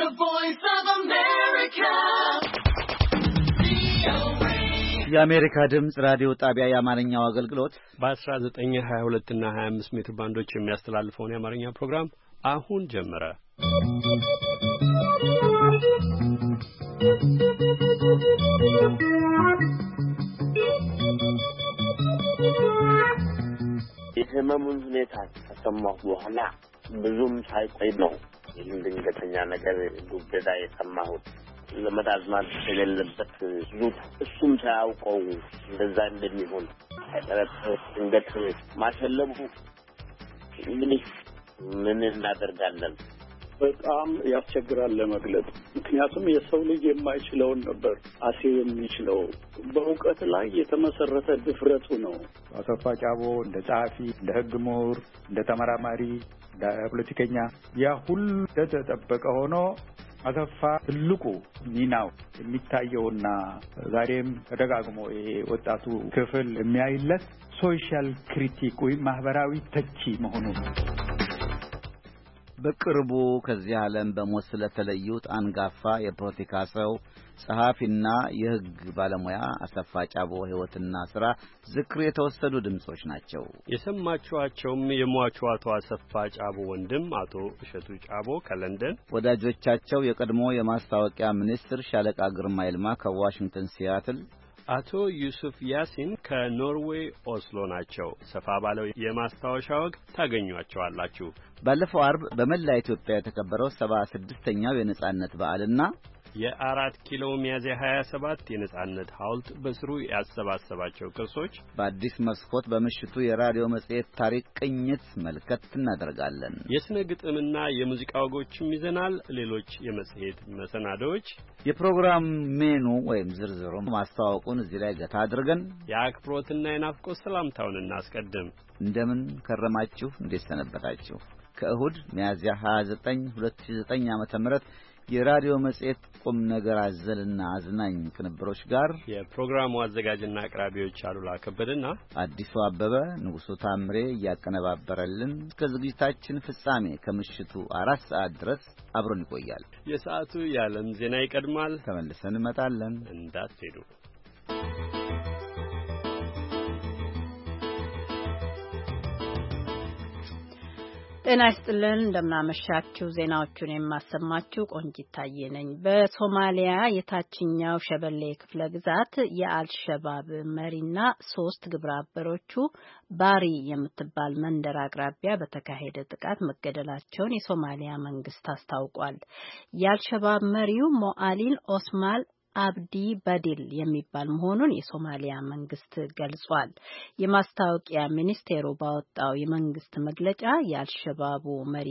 The Voice of America. የአሜሪካ ድምጽ ራዲዮ ጣቢያ የአማርኛው አገልግሎት በ1922 እና 25 ሜትር ባንዶች የሚያስተላልፈውን የአማርኛ ፕሮግራም አሁን ጀመረ። የህመሙን ሁኔታ ከሰማሁ በኋላ ብዙም ሳይቆይ ነው ይህን ድንገተኛ ነገር ጉዳዳ የሰማሁት። ዘመድ አዝማድ የሌለበት ዙት እሱም ሳያውቀው እንደዛ እንደሚሆን ድንገት ማሸለቡ እንግዲህ ምን እናደርጋለን? በጣም ያስቸግራል ለመግለጽ። ምክንያቱም የሰው ልጅ የማይችለውን ነበር አሴ የሚችለው። በእውቀት ላይ የተመሰረተ ድፍረቱ ነው። አሰፋ ጫቦ እንደ ጸሐፊ፣ እንደ ህግ ምሁር፣ እንደ ተመራማሪ፣ እንደ ፖለቲከኛ ያ ሁሉ ተጠበቀ ሆኖ አሰፋ ትልቁ ሚናው የሚታየውና ዛሬም ተደጋግሞ ይሄ ወጣቱ ክፍል የሚያይለት ሶሻል ክሪቲክ ወይም ማህበራዊ ተቺ መሆኑ ነው። በቅርቡ ከዚህ ዓለም በሞት ስለተለዩት አንጋፋ የፖለቲካ ሰው ጸሐፊና የህግ ባለሙያ አሰፋ ጫቦ ህይወትና ሥራ ዝክር የተወሰዱ ድምጾች ናቸው። የሰማችኋቸውም የሟቹ አቶ አሰፋ ጫቦ ወንድም አቶ እሸቱ ጫቦ ከለንደን፣ ወዳጆቻቸው የቀድሞ የማስታወቂያ ሚኒስትር ሻለቃ ግርማ ይልማ ከዋሽንግተን ሲያትል፣ አቶ ዩሱፍ ያሲን ከኖርዌይ ኦስሎ ናቸው። ሰፋ ባለው የማስታወሻ ወግ ታገኟቸዋላችሁ። ባለፈው አርብ በመላ ኢትዮጵያ የተከበረው 76ኛው የነጻነት በዓልና የ4 ኪሎ ሚያዝያ 27 የነጻነት ሐውልት በስሩ ያሰባሰባቸው ቅርሶች በአዲስ መስኮት በምሽቱ የራዲዮ መጽሔት ታሪክ ቅኝት መልከት እናደርጋለን። የስነ ግጥምና የሙዚቃ ወጎችም ይዘናል። ሌሎች የመጽሔት መሰናዶዎች፣ የፕሮግራም ሜኑ ወይም ዝርዝሩ ማስተዋወቁን እዚህ ላይ ገታ አድርገን የአክብሮትና የናፍቆት ሰላምታውን እናስቀድም። እንደምን ከረማችሁ? እንዴት ሰነበታችሁ? ከእሁድ ሚያዝያ 29 2009 ዓ.ም የራዲዮ መጽሔት ቁም ነገር አዘልና አዝናኝ ቅንብሮች ጋር የፕሮግራሙ አዘጋጅና አቅራቢዎች አሉላ ከበደና አዲሱ አበበ፣ ንጉሱ ታምሬ እያቀነባበረልን እስከ ዝግጅታችን ፍጻሜ ከምሽቱ 4 ሰዓት ድረስ አብሮን ይቆያል። የሰዓቱ የዓለም ዜና ይቀድማል። ተመልሰን እንመጣለን። እንዳትሄዱ። ጤና ይስጥልን፣ እንደምናመሻችሁ። ዜናዎቹን የማሰማችሁ ቆንጂት ታዬ ነኝ። በሶማሊያ የታችኛው ሸበሌ ክፍለ ግዛት የአልሸባብ መሪና 3 ግብረ አበሮቹ ባሪ የምትባል መንደር አቅራቢያ በተካሄደ ጥቃት መገደላቸውን የሶማሊያ መንግስት አስታውቋል። የአልሸባብ መሪው ሞአሊን ኦስማል አብዲ በዲል የሚባል መሆኑን የሶማሊያ መንግስት ገልጿል። የማስታወቂያ ሚኒስቴሩ ባወጣው የመንግስት መግለጫ የአልሸባቡ መሪ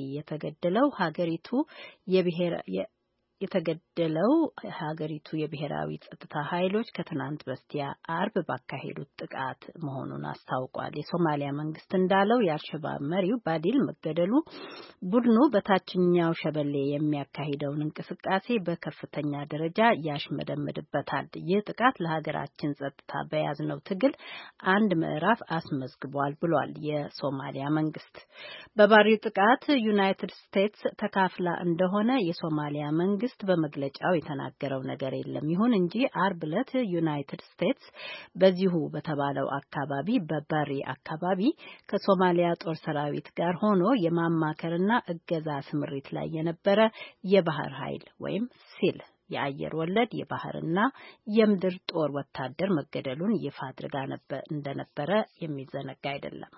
ሀገሪቱ የብሔራዊ ጸጥታ ኃይሎች ከትናንት በስቲያ አርብ ባካሄዱት ጥቃት መሆኑን አስታውቋል። የሶማሊያ መንግስት እንዳለው የአልሸባብ መሪው ባዲል መገደሉ ቡድኑ በታችኛው ሸበሌ የሚያካሂደውን እንቅስቃሴ በከፍተኛ ደረጃ ያሽመደምድበታል። ይህ ጥቃት ለሀገራችን ጸጥታ በያዝነው ትግል አንድ ምዕራፍ አስመዝግቧል ብሏል የሶማሊያ መንግስት። በባሪው ጥቃት ዩናይትድ ስቴትስ ተካፍላ እንደሆነ የሶማሊያ መንግስት በመግለጫው የተናገረው ነገር የለም። ይሁን እንጂ አርብ ዕለት ዩናይትድ ስቴትስ በዚሁ በተባለው አካባቢ በባሪ አካባቢ ከሶማሊያ ጦር ሰራዊት ጋር ሆኖ የማማከርና እገዛ ስምሪት ላይ የነበረ የባህር ኃይል ወይም ሲል የአየር ወለድ የባህርና የምድር ጦር ወታደር መገደሉን ይፋ አድርጋ እንደነበረ የሚዘነጋ አይደለም።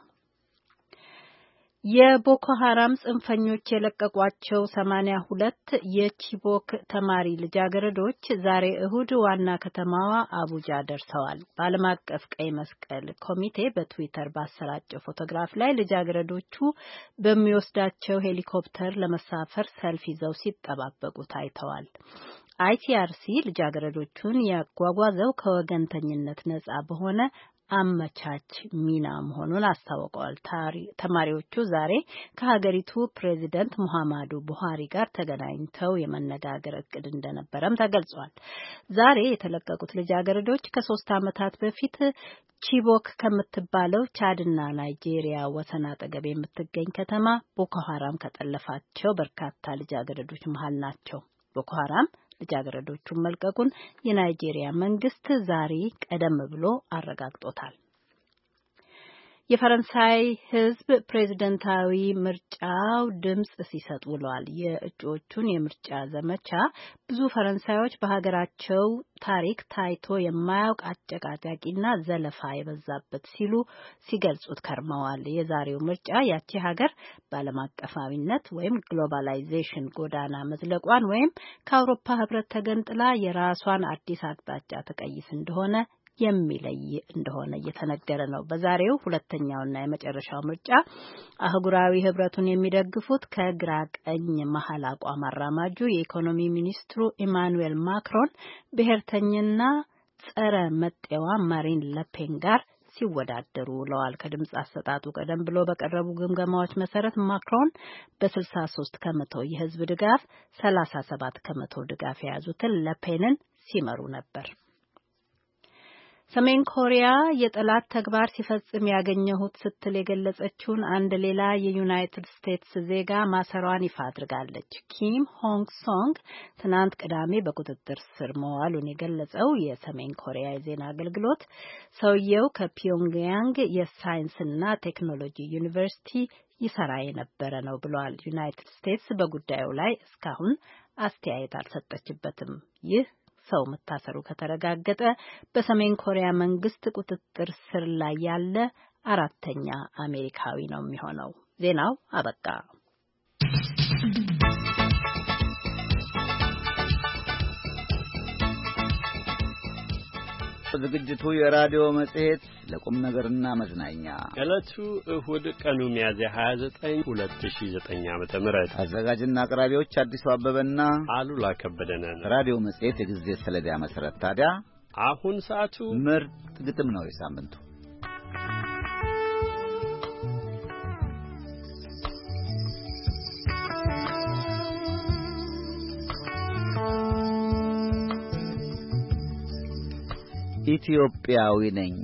የቦኮ ሐራም ጽንፈኞች የለቀቋቸው 82 የቺቦክ ተማሪ ልጃገረዶች ዛሬ እሁድ ዋና ከተማዋ አቡጃ ደርሰዋል። በዓለም አቀፍ ቀይ መስቀል ኮሚቴ በትዊተር ባሰራጨው ፎቶግራፍ ላይ ልጃገረዶቹ በሚወስዳቸው ሄሊኮፕተር ለመሳፈር ሰልፍ ይዘው ሲጠባበቁ ታይተዋል። አይሲአርሲ ልጃገረዶቹን ያጓጓዘው ከወገንተኝነት ነጻ በሆነ አመቻች ሚና መሆኑን አስታውቀዋል። ተማሪዎቹ ዛሬ ከሀገሪቱ ፕሬዚደንት ሙሐማዱ ቡሃሪ ጋር ተገናኝተው የመነጋገር እቅድ እንደነበረም ተገልጿል። ዛሬ የተለቀቁት ልጃገረዶች ከ3 ዓመታት በፊት ቺቦክ ከምትባለው ቻድና ናይጄሪያ ወሰን አጠገብ የምትገኝ ከተማ ቦኮ ሐራም ከጠለፋቸው በርካታ ልጃገረዶች መሃል ናቸው። ቦኮ ሀራም ልጃገረዶቹን መልቀቁን የናይጄሪያ መንግስት ዛሬ ቀደም ብሎ አረጋግጦታል። የፈረንሳይ ሕዝብ ፕሬዝዳንታዊ ምርጫው ድምጽ ሲሰጥ ውሏል። የእጩዎቹን የምርጫ ዘመቻ ብዙ ፈረንሳዮች በሀገራቸው ታሪክ ታይቶ የማያውቅ አጨቃጫቂና ዘለፋ የበዛበት ሲሉ ሲገልጹት ከርመዋል። የዛሬው ምርጫ ያቺ ሀገር በዓለም አቀፋዊነት ወይም ግሎባላይዜሽን ጎዳና መዝለቋን ወይም ከአውሮፓ ሕብረት ተገንጥላ የራሷን አዲስ አቅጣጫ ተቀይስ እንደሆነ የሚለይ እንደሆነ እየተነገረ ነው። በዛሬው ሁለተኛውና የመጨረሻው ምርጫ አህጉራዊ ህብረቱን የሚደግፉት ከግራ ቀኝ መሀል አቋም አራማጁ የኢኮኖሚ ሚኒስትሩ ኢማኑኤል ማክሮን ብሔርተኛና ጸረ መጤዋ ማሪን ለፔን ጋር ሲወዳደሩ ውለዋል። ከድምጽ አሰጣጡ ቀደም ብሎ በቀረቡ ግምገማዎች መሰረት ማክሮን በ63 ከመቶ የህዝብ ድጋፍ 37 ከመቶ ድጋፍ የያዙትን ለፔንን ሲመሩ ነበር። ሰሜን ኮሪያ የጠላት ተግባር ሲፈጽም ያገኘሁት ስትል የገለጸችውን አንድ ሌላ የዩናይትድ ስቴትስ ዜጋ ማሰሯን ይፋ አድርጋለች። ኪም ሆንግ ሶንግ ትናንት ቅዳሜ በቁጥጥር ስር መዋሉን የገለጸው የሰሜን ኮሪያ የዜና አገልግሎት ሰውየው ከፒዮንግያንግ የሳይንስና ቴክኖሎጂ ዩኒቨርሲቲ ይሰራ የነበረ ነው ብሏል። ዩናይትድ ስቴትስ በጉዳዩ ላይ እስካሁን አስተያየት አልሰጠችበትም። ይህ ሰው መታሰሩ ከተረጋገጠ በሰሜን ኮሪያ መንግስት ቁጥጥር ስር ላይ ያለ አራተኛ አሜሪካዊ ነው የሚሆነው። ዜናው አበቃ። ዝግጅቱ የራዲዮ መጽሔት ለቁም ነገርና መዝናኛ ዕለቱ እሁድ ቀኑ ሚያዝያ 29 2009 ዓመተ ምህረት አዘጋጅና አቅራቢዎች አዲሱ አበበና አሉላ ከበደ ነን። ራዲዮ መጽሔት የጊዜ ሰሌዳ መሰረት ታዲያ አሁን ሰዓቱ ምርጥ ግጥም ነው። የሳምንቱ ኢትዮጵያዊ ነኝ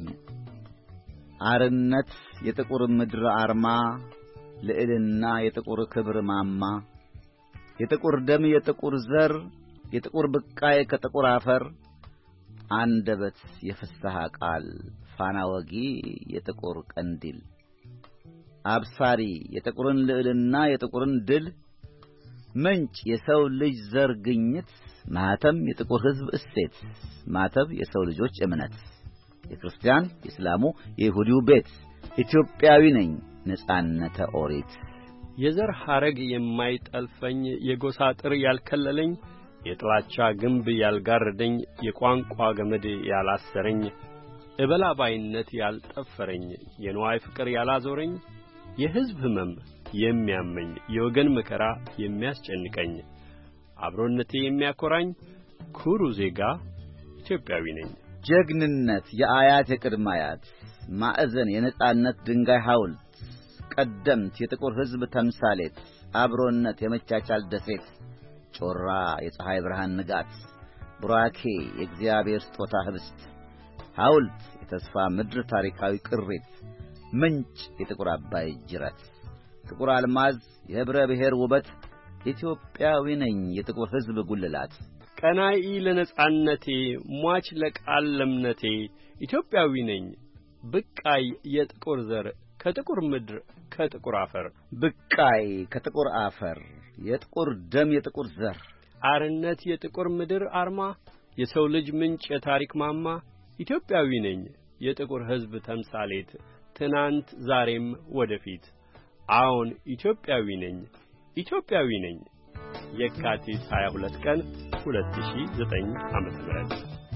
አርነት የጥቁር ምድር አርማ ልዕልና የጥቁር ክብር ማማ የጥቁር ደም የጥቁር ዘር የጥቁር ብቃይ ከጥቁር አፈር አንደበት የፍስሐ ቃል ፋና ወጊ የጥቁር ቀንዲል አብሳሪ የጥቁርን ልዕልና የጥቁርን ድል ምንጭ የሰው ልጅ ዘር ግኝት ማህተም የጥቁር ሕዝብ እሴት ማተብ የሰው ልጆች እምነት የክርስቲያን የእስላሙ የይሁዲው ቤት ኢትዮጵያዊ ነኝ ነጻነተ ኦሪት የዘር ሐረግ የማይጠልፈኝ የጎሳ ጥር ያልከለለኝ የጥላቻ ግንብ ያልጋረደኝ የቋንቋ ገመድ ያላሰረኝ እበላባይነት ያልጠፈረኝ የንዋይ ፍቅር ያላዞረኝ የሕዝብ ሕመም የሚያመኝ የወገን መከራ የሚያስጨንቀኝ አብሮነቴ የሚያኮራኝ ኩሩ ዜጋ ኢትዮጵያዊ ነኝ። ጀግንነት የአያት የቅድማያት ማዕዘን የነጻነት ድንጋይ ሐውልት ቀደምት የጥቁር ሕዝብ ተምሳሌት አብሮነት የመቻቻል ደሴት ጮራ የፀሐይ ብርሃን ንጋት ቡራኬ የእግዚአብሔር ስጦታ ህብስት ሐውልት የተስፋ ምድር ታሪካዊ ቅሪት ምንጭ የጥቁር አባይ ጅረት ጥቁር አልማዝ የህብረ ብሔር ውበት ኢትዮጵያዊ ነኝ የጥቁር ሕዝብ ጉልላት ቀናኢ ለነጻነቴ ሟች ለቃል ለምነቴ ኢትዮጵያዊ ነኝ ብቃይ የጥቁር ዘር ከጥቁር ምድር ከጥቁር አፈር ብቃይ ከጥቁር አፈር የጥቁር ደም የጥቁር ዘር አርነት የጥቁር ምድር አርማ የሰው ልጅ ምንጭ የታሪክ ማማ ኢትዮጵያዊ ነኝ የጥቁር ሕዝብ ተምሳሌት ትናንት ዛሬም ወደፊት አዎን ኢትዮጵያዊ ነኝ ኢትዮጵያዊ ነኝ። የካቲት 22 ቀን 2009 ዓመተ ምህረት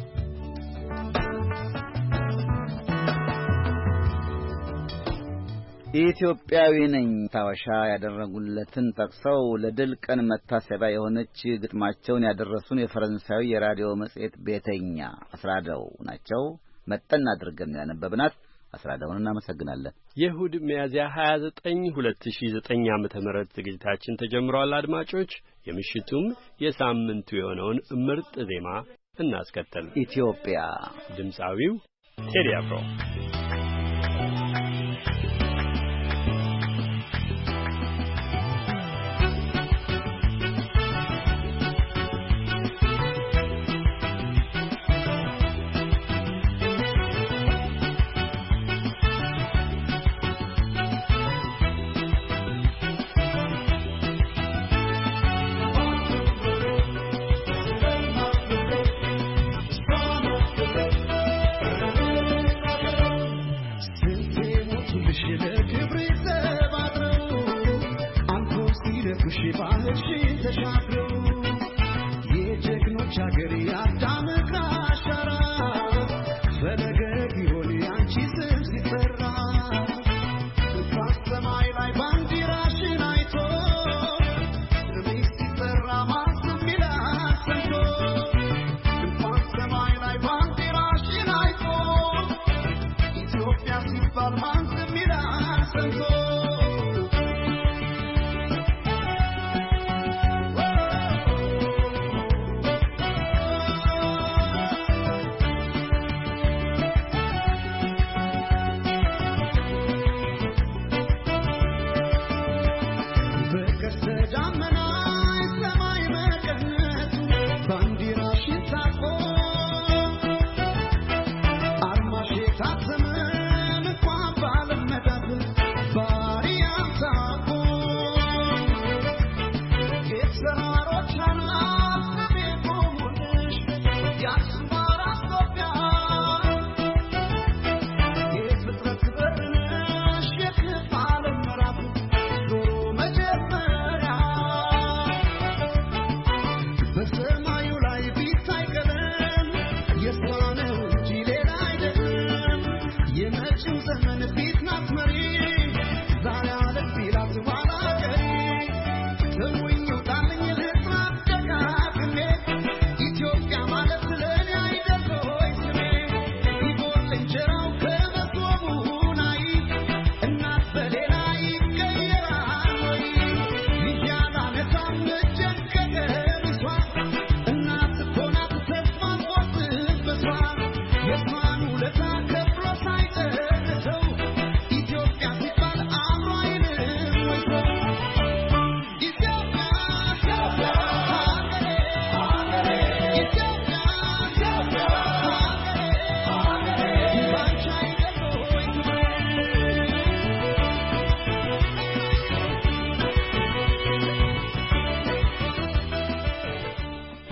ኢትዮጵያዊ ነኝ ታወሻ ያደረጉለትን ጠቅሰው ለድል ቀን መታሰቢያ የሆነች ግጥማቸውን ያደረሱን የፈረንሳዊ የራዲዮ መጽሔት ቤተኛ አስራደው ናቸው። መጠን አድርገን ያነበብናት አስራደውን እናመሰግናለን። የእሁድ ሚያዝያ 29 2009 ዓመተ ምህረት ዝግጅታችን ተጀምሯል። አድማጮች የምሽቱም የሳምንቱ የሆነውን ምርጥ ዜማ እናስከተል። ኢትዮጵያ ድምጻዊው ቴዲ አፍሮ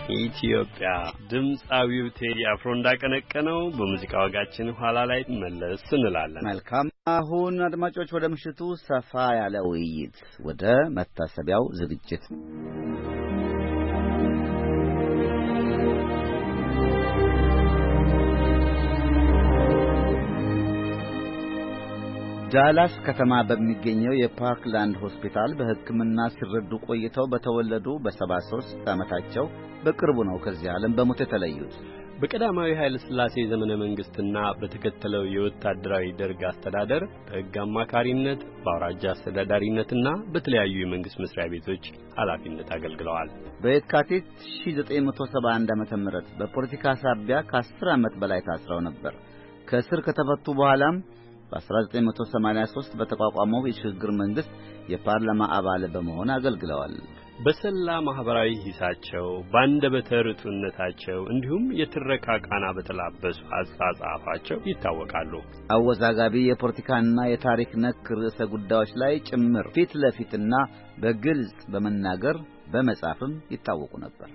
ኢትዮጵያ ድምጻዊው ቴዲ አፍሮ እንዳቀነቀነው በሙዚቃ ወጋችን ኋላ ላይ መለስ እንላለን። መልካም። አሁን አድማጮች ወደ ምሽቱ ሰፋ ያለ ውይይት ወደ መታሰቢያው ዝግጅት ዳላስ ከተማ በሚገኘው የፓርክላንድ ሆስፒታል በሕክምና ሲረዱ ቆይተው በተወለዱ በ73 ዓመታቸው በቅርቡ ነው ከዚህ ዓለም በሞት የተለዩት። በቀዳማዊ ኃይለ ሥላሴ ዘመነ መንግስትና በተከተለው የወታደራዊ ደርግ አስተዳደር በሕግ አማካሪነት በአውራጃ አስተዳዳሪነትና በተለያዩ የመንግስት መስሪያ ቤቶች ኃላፊነት አገልግለዋል። በየካቲት 1971 ዓ.ም በፖለቲካ ሳቢያ ከ10 ዓመት በላይ ታስረው ነበር። ከእስር ከተፈቱ በኋላም በ1983 በተቋቋመው የሽግግር መንግስት የፓርላማ አባል በመሆን አገልግለዋል። በሰላ ማህበራዊ ሂሳቸው ባንደበተ ርቱዕነታቸው እንዲሁም የትረካ ቃና በተላበሱ አጻጻፋቸው ይታወቃሉ። አወዛጋቢ የፖለቲካና የታሪክ ነክ ርዕሰ ጉዳዮች ላይ ጭምር ፊት ለፊትና በግልጽ በመናገር በመጻፍም ይታወቁ ነበር።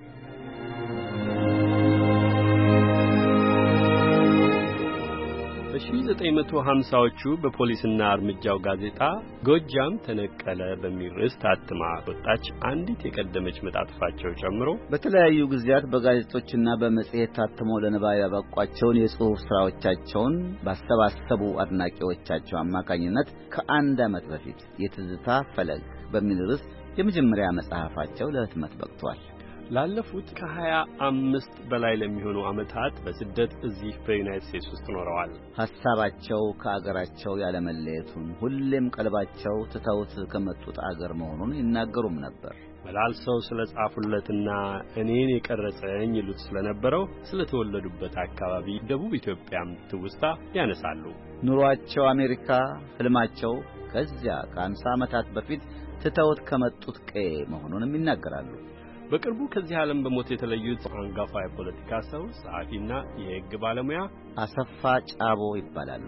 በ1950ዎቹ በፖሊስና እርምጃው ጋዜጣ ጎጃም ተነቀለ በሚል ርዕስ ታትማ ወጣች አንዲት የቀደመች መጣጥፋቸው ጨምሮ በተለያዩ ጊዜያት በጋዜጦችና በመጽሔት ታትመው ለንባብ ያበቋቸውን የጽሑፍ ሥራዎቻቸውን ባሰባሰቡ አድናቂዎቻቸው አማካኝነት ከአንድ ዓመት በፊት የትዝታ ፈለግ በሚል ርዕስ የመጀመሪያ መጽሐፋቸው ለህትመት በቅቷል። ላለፉት ከ25 በላይ ለሚሆኑ ዓመታት በስደት እዚህ በዩናይትድ ስቴትስ ውስጥ ኖረዋል። ሐሳባቸው ከአገራቸው ያለመለየቱን ሁሌም ቀልባቸው ትተውት ከመጡት አገር መሆኑን ይናገሩም ነበር። መላልሰው ስለጻፉለትና እኔን የቀረጸኝ ይሉት ስለነበረው ስለተወለዱበት አካባቢ ደቡብ ኢትዮጵያም ትውስታ ያነሳሉ። ኑሯቸው አሜሪካ፣ ህልማቸው ከዚያ ከ50 ዓመታት በፊት ትተውት ከመጡት ቀዬ መሆኑንም ይናገራሉ። በቅርቡ ከዚህ ዓለም በሞት የተለዩት አንጋፋ የፖለቲካ ሰው ጸሐፊና የሕግ ባለሙያ አሰፋ ጫቦ ይባላሉ።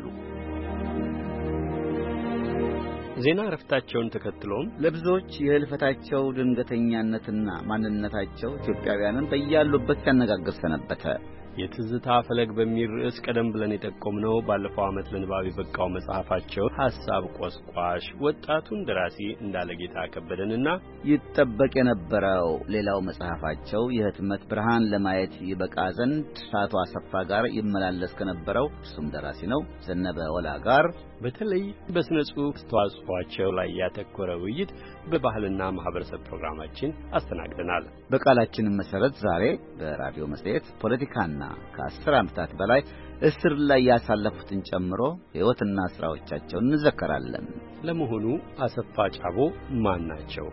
ዜና እረፍታቸውን ተከትሎም ለብዙዎች የህልፈታቸው ድንገተኛነትና ማንነታቸው ኢትዮጵያውያንን በያሉበት ሲያነጋግር ሰነበተ። የትዝታ ፈለግ በሚል ርዕስ ቀደም ብለን የጠቆምነው ባለፈው ዓመት ለንባብ የበቃው መጽሐፋቸው ሐሳብ ቆስቋሽ ወጣቱን ደራሲ እንዳለጌታ ከበደንና ይጠበቅ የነበረው ሌላው መጽሐፋቸው የህትመት ብርሃን ለማየት ይበቃ ዘንድ አቶ አሰፋ ጋር ይመላለስ ከነበረው እሱም ደራሲ ነው ዘነበ ወላ ጋር በተለይ በስነ ጽሑፍ አስተዋጽኦአቸው ላይ ያተኮረ ውይይት በባህልና ማህበረሰብ ፕሮግራማችን አስተናግደናል። በቃላችን መሰረት ዛሬ በራዲዮ መጽሔት ፖለቲካና ከ10 ዓመታት በላይ እስር ላይ ያሳለፉትን ጨምሮ ሕይወትና ሥራዎቻቸውን እንዘከራለን። ለመሆኑ አሰፋ ጫቦ ማን ናቸው?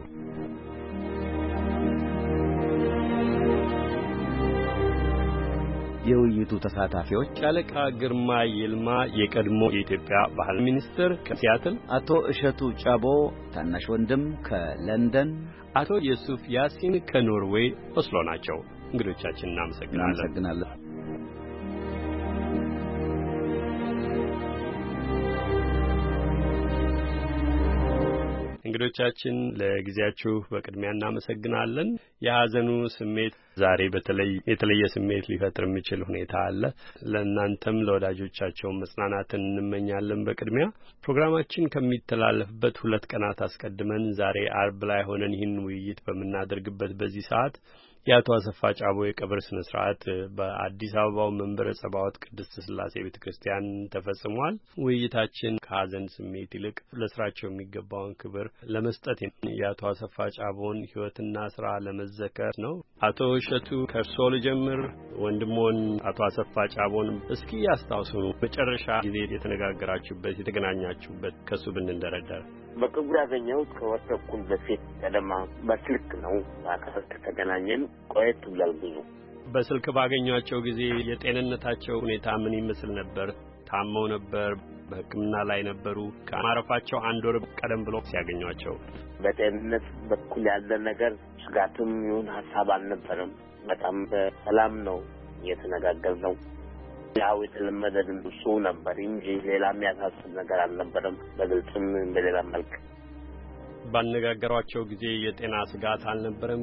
የውይይቱ ተሳታፊዎች ሻለቃ ግርማ ይልማ የቀድሞ የኢትዮጵያ ባህል ሚኒስትር ከሲያትል፣ አቶ እሸቱ ጫቦ ታናሽ ወንድም ከለንደን፣ አቶ የሱፍ ያሲን ከኖርዌይ ኦስሎ ናቸው። እንግዶቻችን እናመሰግናለን። እንግዶቻችን ለጊዜያችሁ በቅድሚያ እናመሰግናለን። የሐዘኑ ስሜት ዛሬ በተለይ የተለየ ስሜት ሊፈጥር የሚችል ሁኔታ አለ። ለእናንተም ለወዳጆቻቸው መጽናናትን እንመኛለን። በቅድሚያ ፕሮግራማችን ከሚተላለፍበት 2 ቀናት አስቀድመን ዛሬ አርብ ላይ ሆነን ይህን ውይይት በምናደርግበት በዚህ ሰዓት የአቶ አሰፋ ጫቦ የቀብር ስነ ስርዓት በአዲስ አበባው መንበረ ጸባዖት ቅድስት ሥላሴ ቤተክርስቲያን ተፈጽሟል። ውይይታችን ከሐዘን ስሜት ይልቅ ለስራቸው የሚገባውን ክብር ለመስጠት የአቶ አሰፋ ጫቦን ሕይወትና ስራ ለመዘከር ነው። አቶ እሸቱ ከርሶ ልጀምር። ወንድሞን አቶ አሰፋ ጫቦን እስኪ ያስታውሱ። መጨረሻ ጊዜ የተነጋገራችሁበት የተገናኛችሁበት ከሱ ብንደረደር። በቅርቡ ያገኘሁት ከወር ተኩል በፊት ቀደማ በስልክ ነው። ከተገናኘን ቆየት ብሏል ብዙ። በስልክ ባገኟቸው ጊዜ የጤንነታቸው ሁኔታ ምን ይመስል ነበር? ታመው ነበር? በሕክምና ላይ ነበሩ? ከማረፋቸው 1 ወር ቀደም ብሎ ሲያገኟቸው በጤንነት በኩል ያለ ነገር ስጋትም ይሁን ሀሳብ አልነበረም። በጣም በሰላም ነው የተነጋገርነው። ያው የተለመደ ድምፁ ነበር እንጂ ሌላ የሚያሳስብ ነገር አልነበረም። በግልጽም በሌላ መልክ ባነጋገሯቸው ጊዜ የጤና ስጋት አልነበረም።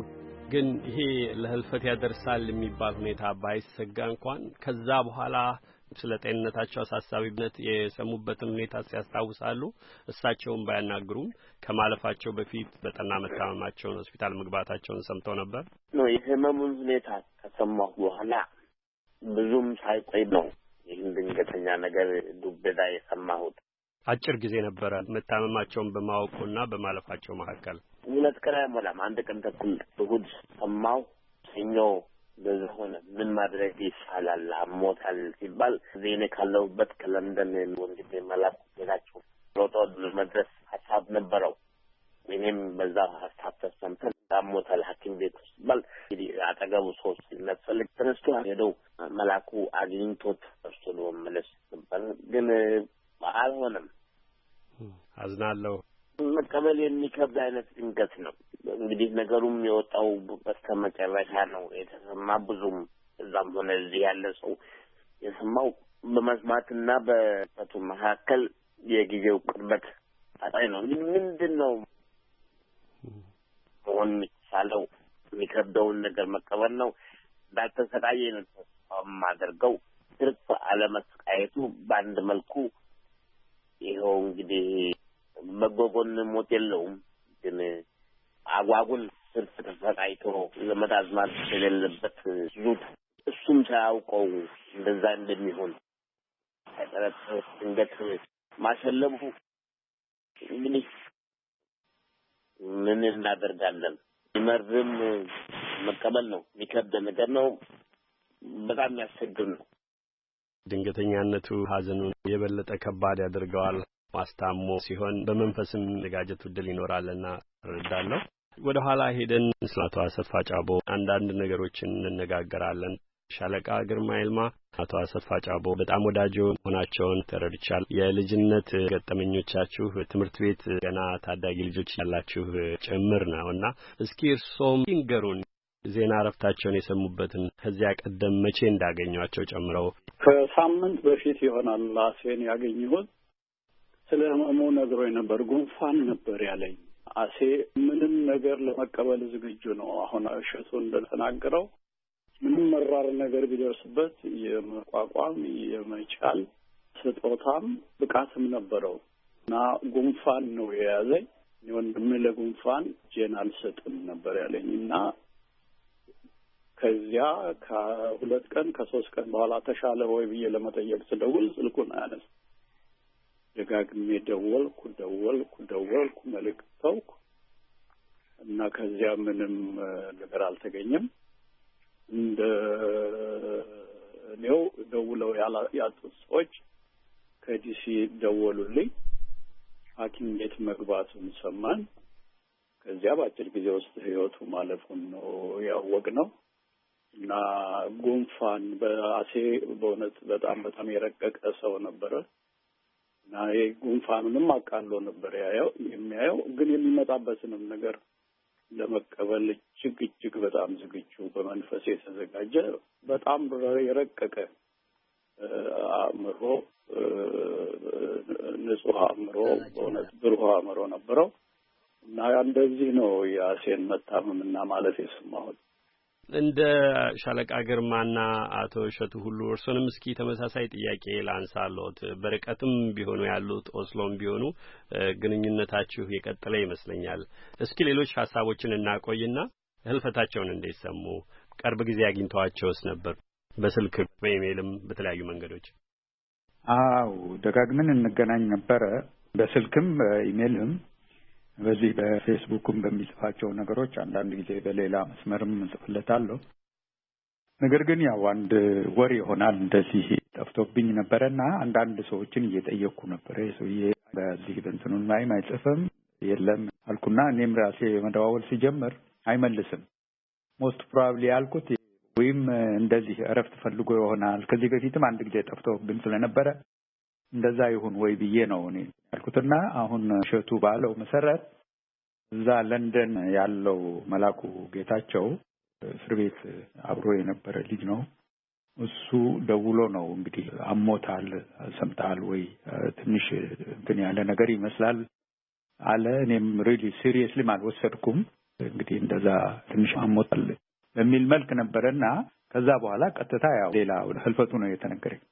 ግን ይሄ ለህልፈት ያደርሳል የሚባል ሁኔታ ባይሰጋ እንኳን ከዛ በኋላ ስለ ጤንነታቸው አሳሳቢነት የሰሙበትን ሁኔታ ሲያስታውሳሉ እሳቸውን ባያናግሩም ከማለፋቸው በፊት በጠና መታመማቸውን ሆስፒታል መግባታቸውን ሰምተው ነበር ነው የህመሙን ሁኔታ ከሰማሁ በኋላ ብዙም ሳይቆይ ነው ይህን ድንገተኛ ነገር ዱብዳ የሰማሁት አጭር ጊዜ ነበር መታመማቸውን በማወቁና በማለፋቸው መካከል 2 ቀን አይሞላም አንድ ቀን ተኩል እሑድ ሰማሁ ሰኞ በዛ ሆነ ምን ማድረግ ይሻላል አሞታል ሲባል ዜና ካለውበት ከለንደን ወንድሜ መላክ ሄዳችሁ ሮጦ መድረስ ሀሳብ ነበረው እኔም በዛ ሀሳብ ተሰምተን አሞታል ሐኪም ቤት ሲባል እንግዲህ አጠገቡ ሶስት ነፍሰልክ ተነስቶ ሄደው መላኩ አግኝቶት እርሱን መመለስ ነበር ግን አልሆነም አዝናለሁ መቀበል የሚከብድ አይነት ድንገት ነው እንግዲህ ነገሩም የወጣው በስተመጨረሻ ነው የተሰማ ብዙም እዛም ሆነ እዚህ ያለ ሰው የሰማው በመስማትና በፈቱ መካከል የጊዜው ቅርበት አጣይ ነው ምንድነው ሆን የሚቻለው የሚከብደውን ነገር መቀበል ነው ባልተሰቃየ ነው ማደርገው ትርፍ አለመስቃየቱ በአንድ መልኩ ይኸው እንግዲህ መጎጎን ሞት የለውም ግን አጓጉል ትርፍ ተሰቃይቶ ዘመድ አዝማድ የሌለበት ዙት እሱም ሳያውቀው እንደዛ እንደሚሆን አይጠረጥር ድንገት ማሸለቡ እንግዲህ ምን እናደርጋለን ይመርም መቀበል ነው የሚከብድ ነገር ነው በጣም ያስቸግር ነው ድንገተኛነቱ ሐዘኑን የበለጠ ከባድ ያደርገዋል ማስታሞ ሲሆን በመንፈስም ነጋጀት ውድል ይኖራልና ረዳለሁ ወደ ኋላ ሄደን ስላቷ አሰፋ ጫቦ አንዳንድ ነገሮችን እንነጋገራለን ሻለቃ ግርማ ይልማ አቶ አሰፋ ጫቦ በጣም ወዳጆ ሆናቸውን ተረድቻል የልጅነት ገጠመኞቻችሁ ትምህርት ቤት ገና ታዳጊ ልጆች ያላችሁ ጭምር ነውና እስኪ እርሶም ይንገሩን ዜና ረፍታቸውን የሰሙበትን ከዚያ ቀደም መቼ እንዳገኟቸው ጨምረው ከሳምንት በፊት ይሆናል አሴን ያገኘሁት ስለ ህመሙ ነግሮኝ ነበር ጉንፋን ነበር ያለኝ አሴ ምንም ነገር ለመቀበል ዝግጁ ነው አሁን እሸቱ እንደተናገረው ምንም መራር ነገር ቢደርስበት የመቋቋም የመቻል ስጦታም ብቃትም ነበረው እና ጉንፋን ነው የያዘኝ ወንድሜ ለጉንፋን ጄናል ሰጥም ነበር ያለኝና ከዚያ ከ2 ቀን ከ3 ቀን በኋላ ተሻለ ወይ ብዬ ለመጠየቅ ስደውል ስልኩን አያነሳ ደጋግሜ ደወልኩ መልእክት ተውኩ እና ከዚያ ምንም ነገር አልተገኘም እንደ ነው ደውለው ያጡት ሰዎች ከዲሲ ደወሉልኝ ሐኪም ቤት መግባቱን ሰማን ከዚያ ባጭር ጊዜ ውስጥ ህይወቱ ማለፉን ነው ያወቅነው እና ጉንፋን በአሴ በእውነት በጣም የረቀቀ ሰው ነበር እና ጉንፋኑንም አቃሎ ነበር የሚያየው ግን የሚመጣበትንም ነገር ለመቀበል እጅግ በጣም ዝግጁ በመንፈስ የተዘጋጀ በጣም የረቀቀ አእምሮ ንጹህ አእምሮ በእውነት ብሩህ አእምሮ ነበረው እና እንደዚህ ነው የአሴን መታመምና ማለት የሰማሁት እንደ ሻለቃ ግርማና አቶ እሸቱ ሁሉ እርሶንም እስኪ ተመሳሳይ ጥያቄ ላንሳሎት በርቀትም ቢሆኑ ያሉት ኦስሎም ቢሆኑ ግንኙነታችሁ የቀጠለ ይመስለኛል እስኪ ሌሎች ሐሳቦችን እናቆይና ህልፈታቸውን እንደሰሙ ቅርብ ጊዜ አግኝተዋቸውስ ነበር በስልክ በኢሜልም በተለያዩ መንገዶች አው ደጋግመን እንገናኝ ነበር በስልክም ኢሜልም በዚህ በፌስቡክም በሚጽፋቸው ነገሮች አንዳንድ ጊዜ በሌላ መስመርም ጽፍለታለሁ ነገር ግን ያው አንድ ወር ይሆናል እንደዚህ ጠፍቶብኝ ነበርና አንዳንድ ሰዎችን እየጠየቅኩ ነበር ሰውዬ በዚህ በእንትኑን ላይ አይጽፍም የለም አልኩና እኔም ራሴ መደዋወል ሲጀምር አይመልስም ሞስት ፕሮባብሊ አልኩት ወይም እንደዚህ እረፍት ፈልጎ ይሆናል ከዚህ በፊትም አንድ ጊዜ ጠፍቶብኝ ስለነበረ እንደዛ ይሁን ወይ ብዬ ነው እኔ አልኩትና አሁን እሸቱ ባለው መሰረት እዛ ለንደን ያለው መላኩ ጌታቸው እስር ቤት አብሮ የነበረ ልጅ ነው እሱ ደውሎ ነው እንግዲህ አሞታል ሰምታል ወይ ትንሽ እንትን ያለ ነገር ይመስላል አለ እኔም ሪሊ ሲሪየስሊ አልወሰድኩም እንግዲህ እንደዛ ትንሽ አሞታል በሚል መልክ ነበርና ከዛ በኋላ ቀጥታ ያው ሌላ ህልፈቱ ነው የተነገረኝ።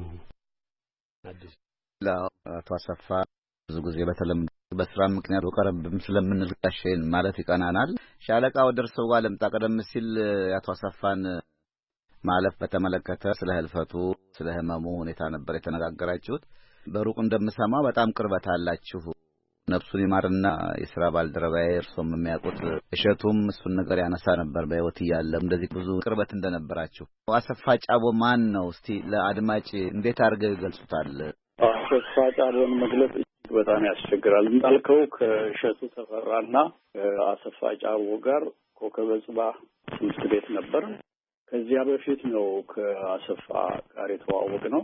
አቶ አሰፋ ብዙ ጊዜ በተለምዶ በስራ ምክንያት ወቀረብም ስለምንልቃሽን ማለት ይቀናናል። ሻለቃ ወደርሰው ጋር ለምጣ ቀደም ሲል አቶ አሰፋን ማለፍ በተመለከተ ስለ ህልፈቱ ስለ ህመሙ ሁኔታ ነበር የተነጋገራችሁት። በሩቅ እንደምሰማ በጣም ቅርበት አላችሁ። ነፍሱን ይማርና የሥራ ባልደረባዬ እርሶም የሚያውቁት እሸቱም እሱን ነገር ያነሳ ነበር በህይወት እያለ እንደዚህ ብዙ ቅርበት እንደነበራችሁ። አሰፋ ጫቦ ማን ነው? እስቲ ለአድማጭ እንዴት አድርገው ይገልጹታል? አሰፋ ጫቦን መግለጽ በጣም ያስቸግራል። እንዳልከው ከእሸቱ ተፈራና አሰፋ ጫቦ ጋር ኮከበ ጽባህ ትምህርት ቤት ነበር። ከዚያ በፊት ነው ከአሰፋ ጋር የተዋወቅ ነው።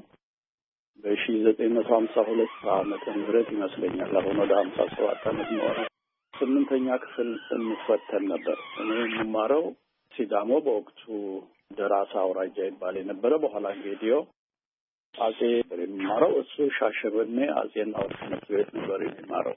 በ1952 ዓመተ ምህረት ይመስለኛል። አሁን ወደ 57 ዓመት ነው። 8ኛ ክፍል እንፈተን ነበር። እኔ የምማረው ሲዳሞ በወቅቱ ደራሳ አውራጃ ይባል የነበረ በኋላ ጌዲዮ አጼ የሚማረው እሱ ሻሸመኔ አጼና ወርቅ ትምህርት ቤት ነበር የሚማረው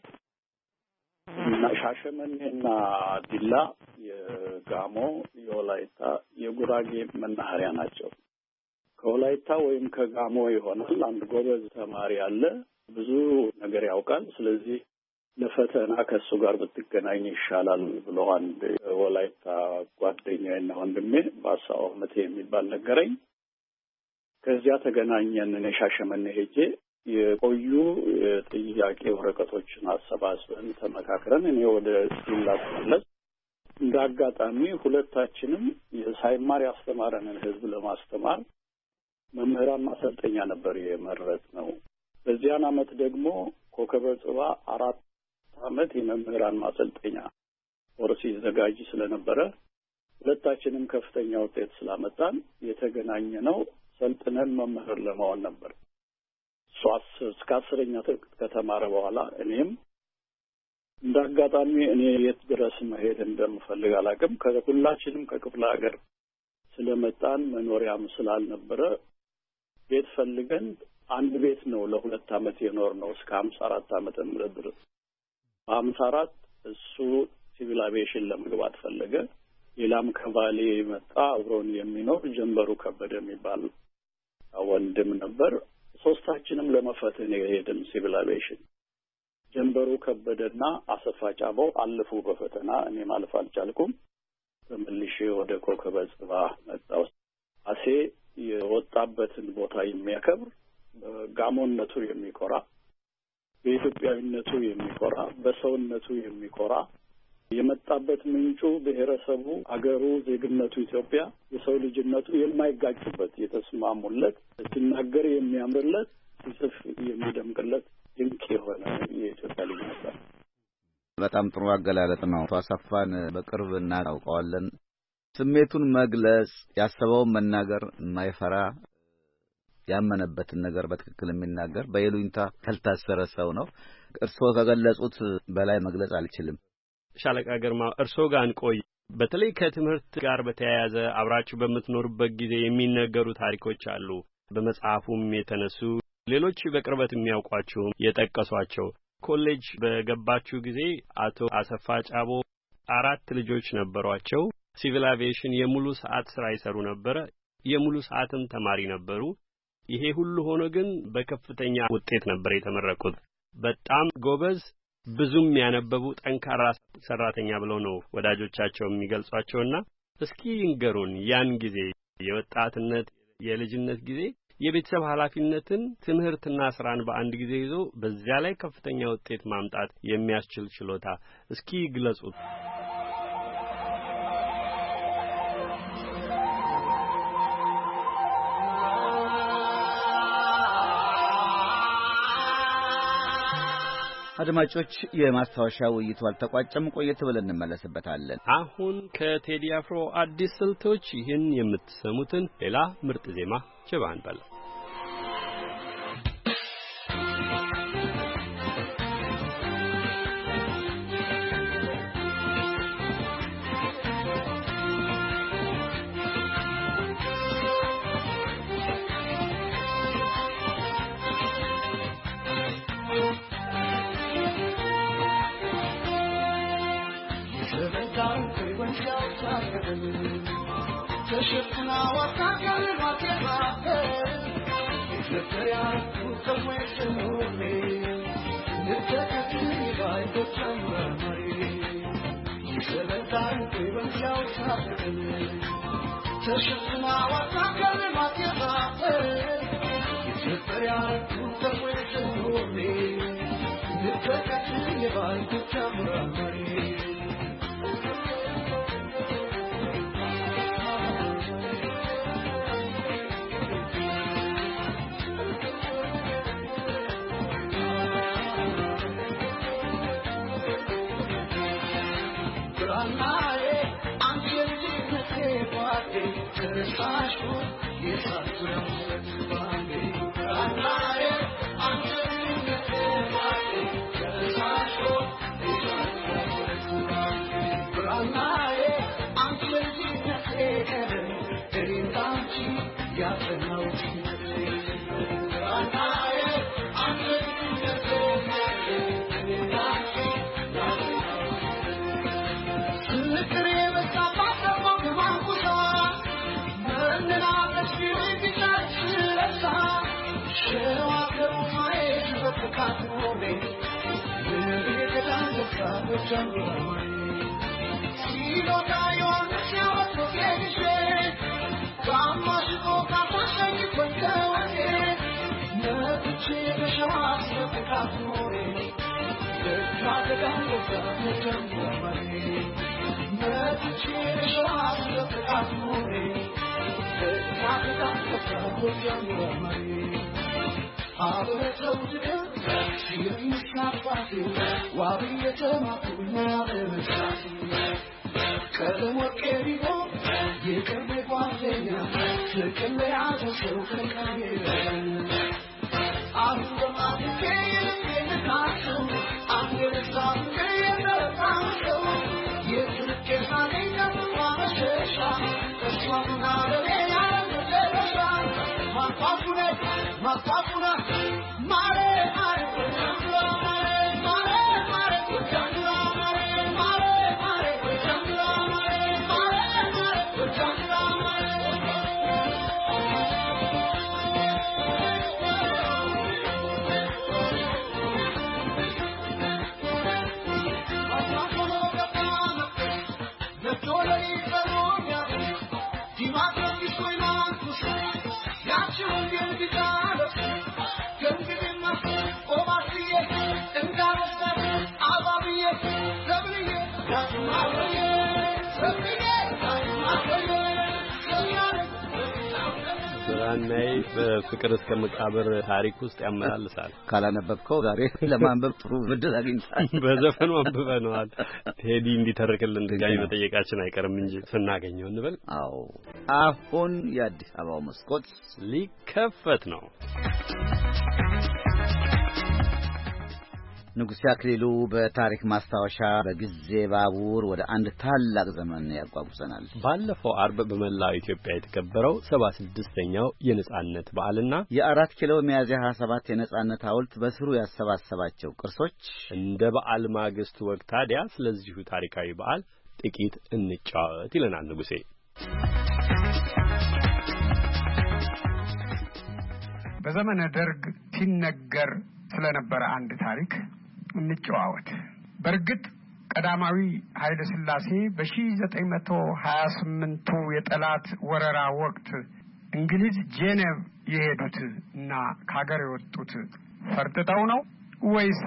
እና ሻሸመኔና ዲላ የጋሞ የወላይታ የጉራጌ መናኸሪያ ናቸው። ከወላይታ ወይም ከጋሞ ይሆናል አንድ ጎበዝ ተማሪ አለ፣ ብዙ ነገር ያውቃል። ስለዚህ ለፈተና ከሱ ጋር ብትገናኝ ይሻላል ብሎ አንድ ወላይታ ጓደኛዬና ወንድሜ ባሳው መቴ የሚባል ነገረኝ። ከዚያ ተገናኘን። እኔ ሻሸመኔ ሄጄ የቆዩ የጥያቄ ወረቀቶችን አሰባስበን ተመካክረን እኔ ወደ ዲላ ተመለስ። እንዳጋጣሚ ሁለታችንም የሳይማር ያስተማረንን ህዝብ ለማስተማር መምህራን ማሰልጠኛ ነበር የመረጥነው። በዚያን አመት ደግሞ ኮከበ ጽባህ 4 አመት የመምህራን ማሰልጠኛ ኮርስ ይዘጋጅ ስለነበረ ሁለታችንም ከፍተኛ ውጤት ስላመጣን የተገናኘነው ሰልጥነን መምህር ለመሆን ነበር። እስከ 10ኛ ከተማረ በኋላ እኔም እንዳጋጣሚ እኔ የት ድረስ መሄድ እንደምፈልግ አላውቅም። ከሁላችንም ከክፍለ ሀገር ስለመጣን መኖሪያም ስላልነበረ ቤት ፈልገን አንድ ቤት ነው ለ2 አመት የኖር ነው እስከ 54 ዓመተ ምህረት ድረስ። 54 እሱ ሲቪል አቪዬሽን ለመግባት ፈለገ። ሌላም ከባሌ መጣ አብሮን የሚኖር ጀንበሩ ከበደ የሚባል ወንድም ነበር። ሶስታችንም ለመፈተን የሄድን ሲቪል አቪዬሽን። ጀንበሩ ከበደና አሰፋ ጫቦ አለፉ በፈተና፣ እኔ ማለፍ አልቻልኩም። ተመልሼ ወደ ኮከበ ጽባህ መጣሁ። አሴ የወጣበትን ቦታ የሚያከብር፣ በጋሞነቱ የሚኮራ፣ በኢትዮጵያዊነቱ የሚኮራ፣ በሰውነቱ የሚኮራ፣ የመጣበት ምንጩ ብሔረሰቡ፣ አገሩ፣ ዜግነቱ ኢትዮጵያ፣ የሰው ልጅነቱ የማይጋጭበት የተስማሙለት፣ ሲናገር የሚያምርለት፣ ሲጽፍ የሚደምቅለት ድንቅ የሆነ የኢትዮጵያ ልጅ ነበር። በጣም ጥሩ አገላለጥ ነው። አሰፋን በቅርብ እናውቀዋለን። ስሜቱን መግለጽ፣ ያሰበውን መናገር የማይፈራ፣ ያመነበትን ነገር በትክክል የሚናገር፣ በይሉኝታ ያልታሰረ ሰው ነው። እርስዎ ከገለጹት በላይ መግለጽ አልችልም። ሻለቃ ግርማ እርስዎ ጋር እንቆይ። በተለይ ከትምህርት ጋር በተያያዘ አብራችሁ በምትኖርበት ጊዜ የሚነገሩ ታሪኮች አሉ። በመጽሐፉም የተነሱ ሌሎች በቅርበት የሚያውቋቸው የጠቀሷቸው። ኮሌጅ በገባችሁ ጊዜ አቶ አሰፋ ጫቦ 4 ልጆች ነበሯቸው። ሲቪል አቪዬሽን የሙሉ ሰዓት ስራ ይሰሩ ነበር። የሙሉ ሰዓትም ተማሪ ነበሩ። ይሄ ሁሉ ሆኖ ግን በከፍተኛ ውጤት ነበር የተመረቁት። በጣም ጎበዝ፣ ብዙም ያነበቡ ጠንካራ ሰራተኛ ብለው ነው ወዳጆቻቸው የሚገልጿቸውና እስኪ ይንገሩን ያን ጊዜ የወጣትነት የልጅነት ጊዜ የቤተሰብ ኃላፊነትን ትምህርትና ስራን በአንድ ጊዜ ይዞ በዚያ ላይ ከፍተኛ ውጤት ማምጣት የሚያስችል ችሎታ እስኪ ግለጹት። አድማጮች የማስታወሻ ውይይቱ አልተቋጨም። ቆየት ብለን እንመለስበታለን። አሁን ከቴዲ አፍሮ አዲስ ስልቶች ይህን የምትሰሙትን ሌላ ምርጥ ዜማ ጀባን በል down ተሸፍና ወጣቀል ማከራከ ለፈሪያ ተወሰኑኔ ንተከትኒ ባይቶቻምራማሪ ይሰበታን በበያው ሳፈን ተሸፍና ወጣቀል ማከራከ ለፈሪያ ተወሰኑኔ ንተከትኒ ባይቶቻምራማሪ ብራናይ በፍቅር እስከ መቃብር ታሪክ ውስጥ ያመላልሳል። ካላነበብከው ዛሬ ለማንበብ ጥሩ እድል አግኝተሃል። በዘፈኑ አንብበነዋል። ቴዲ እንዲተርክልን ድጋሚ መጠየቃችን አይቀርም እንጂ ስናገኘው እንበል። አዎ አሁን የአዲስ አበባው መስኮት ሊከፈት ነው። ንጉሴ አክሊሉ በታሪክ ማስታወሻ በጊዜ ባቡር ወደ አንድ ታላቅ ዘመን ያጓጉዘናል። ባለፈው አርብ በመላው ኢትዮጵያ የተከበረው 76ኛው የነጻነት በዓልና የአራት ኪሎ ሚያዝያ 27 የነጻነት ሐውልት በስሩ ያሰባሰባቸው ቅርሶች እንደ በዓል ማግስት ወቅት ታዲያ ስለዚሁ ታሪካዊ በዓል ጥቂት እንጫወት ይለናል ንጉሴ። በዘመነ ደርግ ሲነገር ስለነበረ አንድ ታሪክ እንጨዋወት። በርግጥ ቀዳማዊ ኃይለ ሥላሴ በ1928 የጠላት ወረራ ወቅት እንግሊዝ ጄኔቭ የሄዱት እና ከሀገር የወጡት ፈርጥጠው ነው ወይስ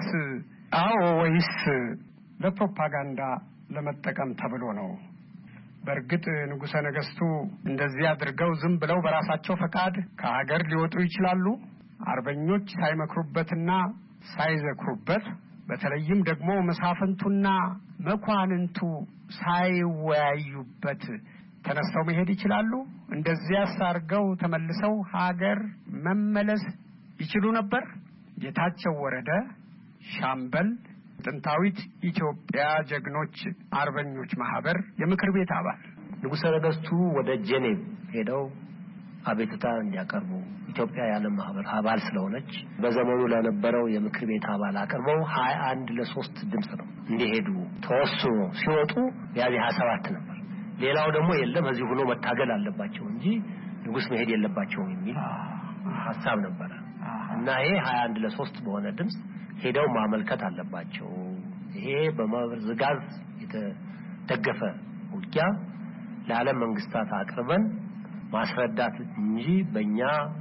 ለፕሮፓጋንዳ ለመጠቀም ተብሎ ነው? በርግጥ ንጉሠ ነገሥቱ እንደዚህ አድርገው ዝም ብለው በራሳቸው ፈቃድ ከሀገር ሊወጡ ይችላሉ። አርበኞች ሳይመክሩበትና ሳይዘክሩበት፣ በተለይም ደግሞ መሳፍንቱና መኳንንቱ ሳይወያዩበት ተነስተው መሄድ ይችላሉ። እንደዚያ አርገው ተመልሰው ሀገር መመለስ ይችሉ ነበር። ጌታቸው ወረደ ሻምበል ጥንታዊት ኢትዮጵያ ጀግኖች አርበኞች ማህበር የምክር ቤት አባል፣ ንጉሠ ነገሥቱ ወደ ጄኔቭ ሄደው አቤቱታ እንዲያቀርቡ ኢትዮጵያ የዓለም ማህበር አባል ስለሆነች በዘመኑ ለነበረው የምክር ቤት አባል አቅርበው 21 ለ3 ድምጽ ነው እንዲሄዱ ተወስኖ ሲወጡ ሚያዝያ 27 ነበር። ሌላው ደግሞ የለም እዚህ ሆኖ መታገል አለባቸው እንጂ ንጉስ መሄድ የለባቸውም የሚል ሐሳብ ነበር እና ይሄ 21 ለ3 በሆነ ድምጽ ሄደው ማመልከት አለባቸው። ይሄ በመዝጋዝ የተደገፈ ውጊያ ለዓለም መንግስታት አቅርበን ማስረዳት እንጂ በእኛ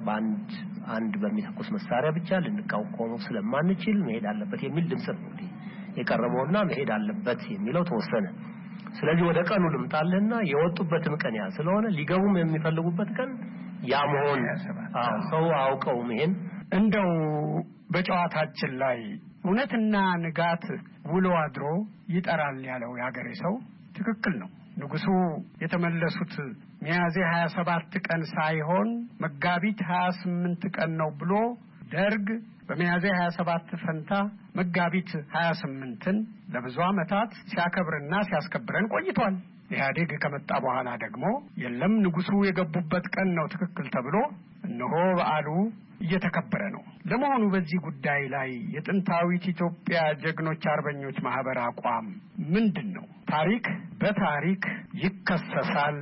አንድ በሚተኩስ መሳሪያ ብቻ ልንቃወመው ስለማንችል መሄድ አለበት የሚል ድምጽ ነው የቀረበውና መሄድ አለበት የሚለው ተወሰነ። ስለዚህ ወደ ቀኑ ልምጣለና የወጡበትም ቀን ያ ስለሆነ ሊገቡም የሚፈልጉበት ቀን ያ መሆን ሰው አውቀው መሄን እንደው በጨዋታችን ላይ እውነትና ንጋት ውሎ አድሮ ይጠራል ያለው ያገሬ ሰው ትክክል ነው። ንጉሱ የተመለሱት ሚያዝያ 27 ቀን ሳይሆን መጋቢት 28 ቀን ነው ብሎ ደርግ በሚያዝያ 27 ፈንታ መጋቢት 28ን ለብዙ ዓመታት ሲያከብርና ሲያስከብረን ቆይቷል። ኢህአዴግ ከመጣ በኋላ ደግሞ የለም ንጉሱ የገቡበት ቀን ነው ትክክል ተብሎ እነሆ በዓሉ እየተከበረ ነው። ለመሆኑ በዚህ ጉዳይ ላይ የጥንታዊት ኢትዮጵያ ጀግኖች አርበኞች ማህበር አቋም ምንድነው? ታሪክ በታሪክ ይከሰሳል፣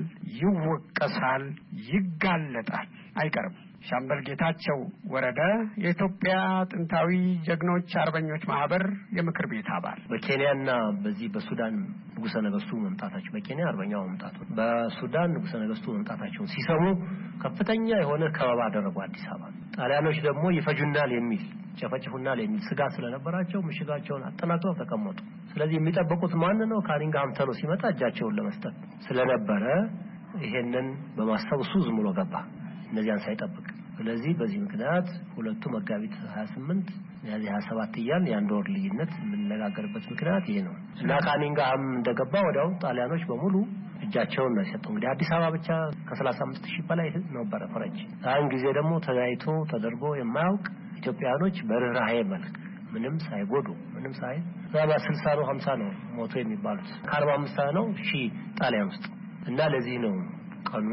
ይወቀሳል፣ ይጋለጣል፣ አይቀርም። ሻምበል ጌታቸው ወረደ የኢትዮጵያ ጥንታዊ ጀግኖች አርበኞች ማህበር የምክር ቤት አባል። በኬንያና በዚህ በሱዳን ንጉሠ ነገሥቱ መምጣታቸው በኬንያ አርበኛው መምጣቱ በሱዳን ንጉሠ ነገሥቱ መምጣታቸው ሲሰሙ ከፍተኛ የሆነ ከበባ አደረጉ አዲስ አበባ። ጣሊያኖች ደግሞ ይፈጁናል የሚል ጨፈጭፉናል የሚል ስጋት ስለነበራቸው ምሽጋቸውን አጠናክረው ተቀመጡ። ስለዚህ የሚጠብቁት ማን ነው? ካኒንግሃም ተሎ ሲመጣ እጃቸውን ለመስጠት ስለነበረ ይሄንን በማሰብ እሱ ዝም ብሎ ገባ እነዚያን ሳይጠብቅ። ስለዚህ በዚህ ምክንያት ሁለቱ መጋቢት 28 ሚያዝያ 27 ይያን የአንድ ወር ልዩነት የምንነጋገርበት ምክንያት ይሄ ነው እና ካኒንግሃም እንደገባ ወዲያው ጣሊያኖች በሙሉ እጃቸውን ነው የሰጡት። እንግዲህ አዲስ አበባ ብቻ ከ35000 በላይ ህዝብ ነበር ፈረንጅ። ያን ጊዜ ደግሞ ተጋይቶ ተደርጎ የማያውቅ ኢትዮጵያኖች በርህራሄ መልክ ምንም ሳይጎዱ ምንም ሳይ 60 ነው 50 ነው ሞቶ የሚባሉት ከ45 ነው ሺህ ጣሊያን ውስጥ እና ለዚህ ነው ቀኑ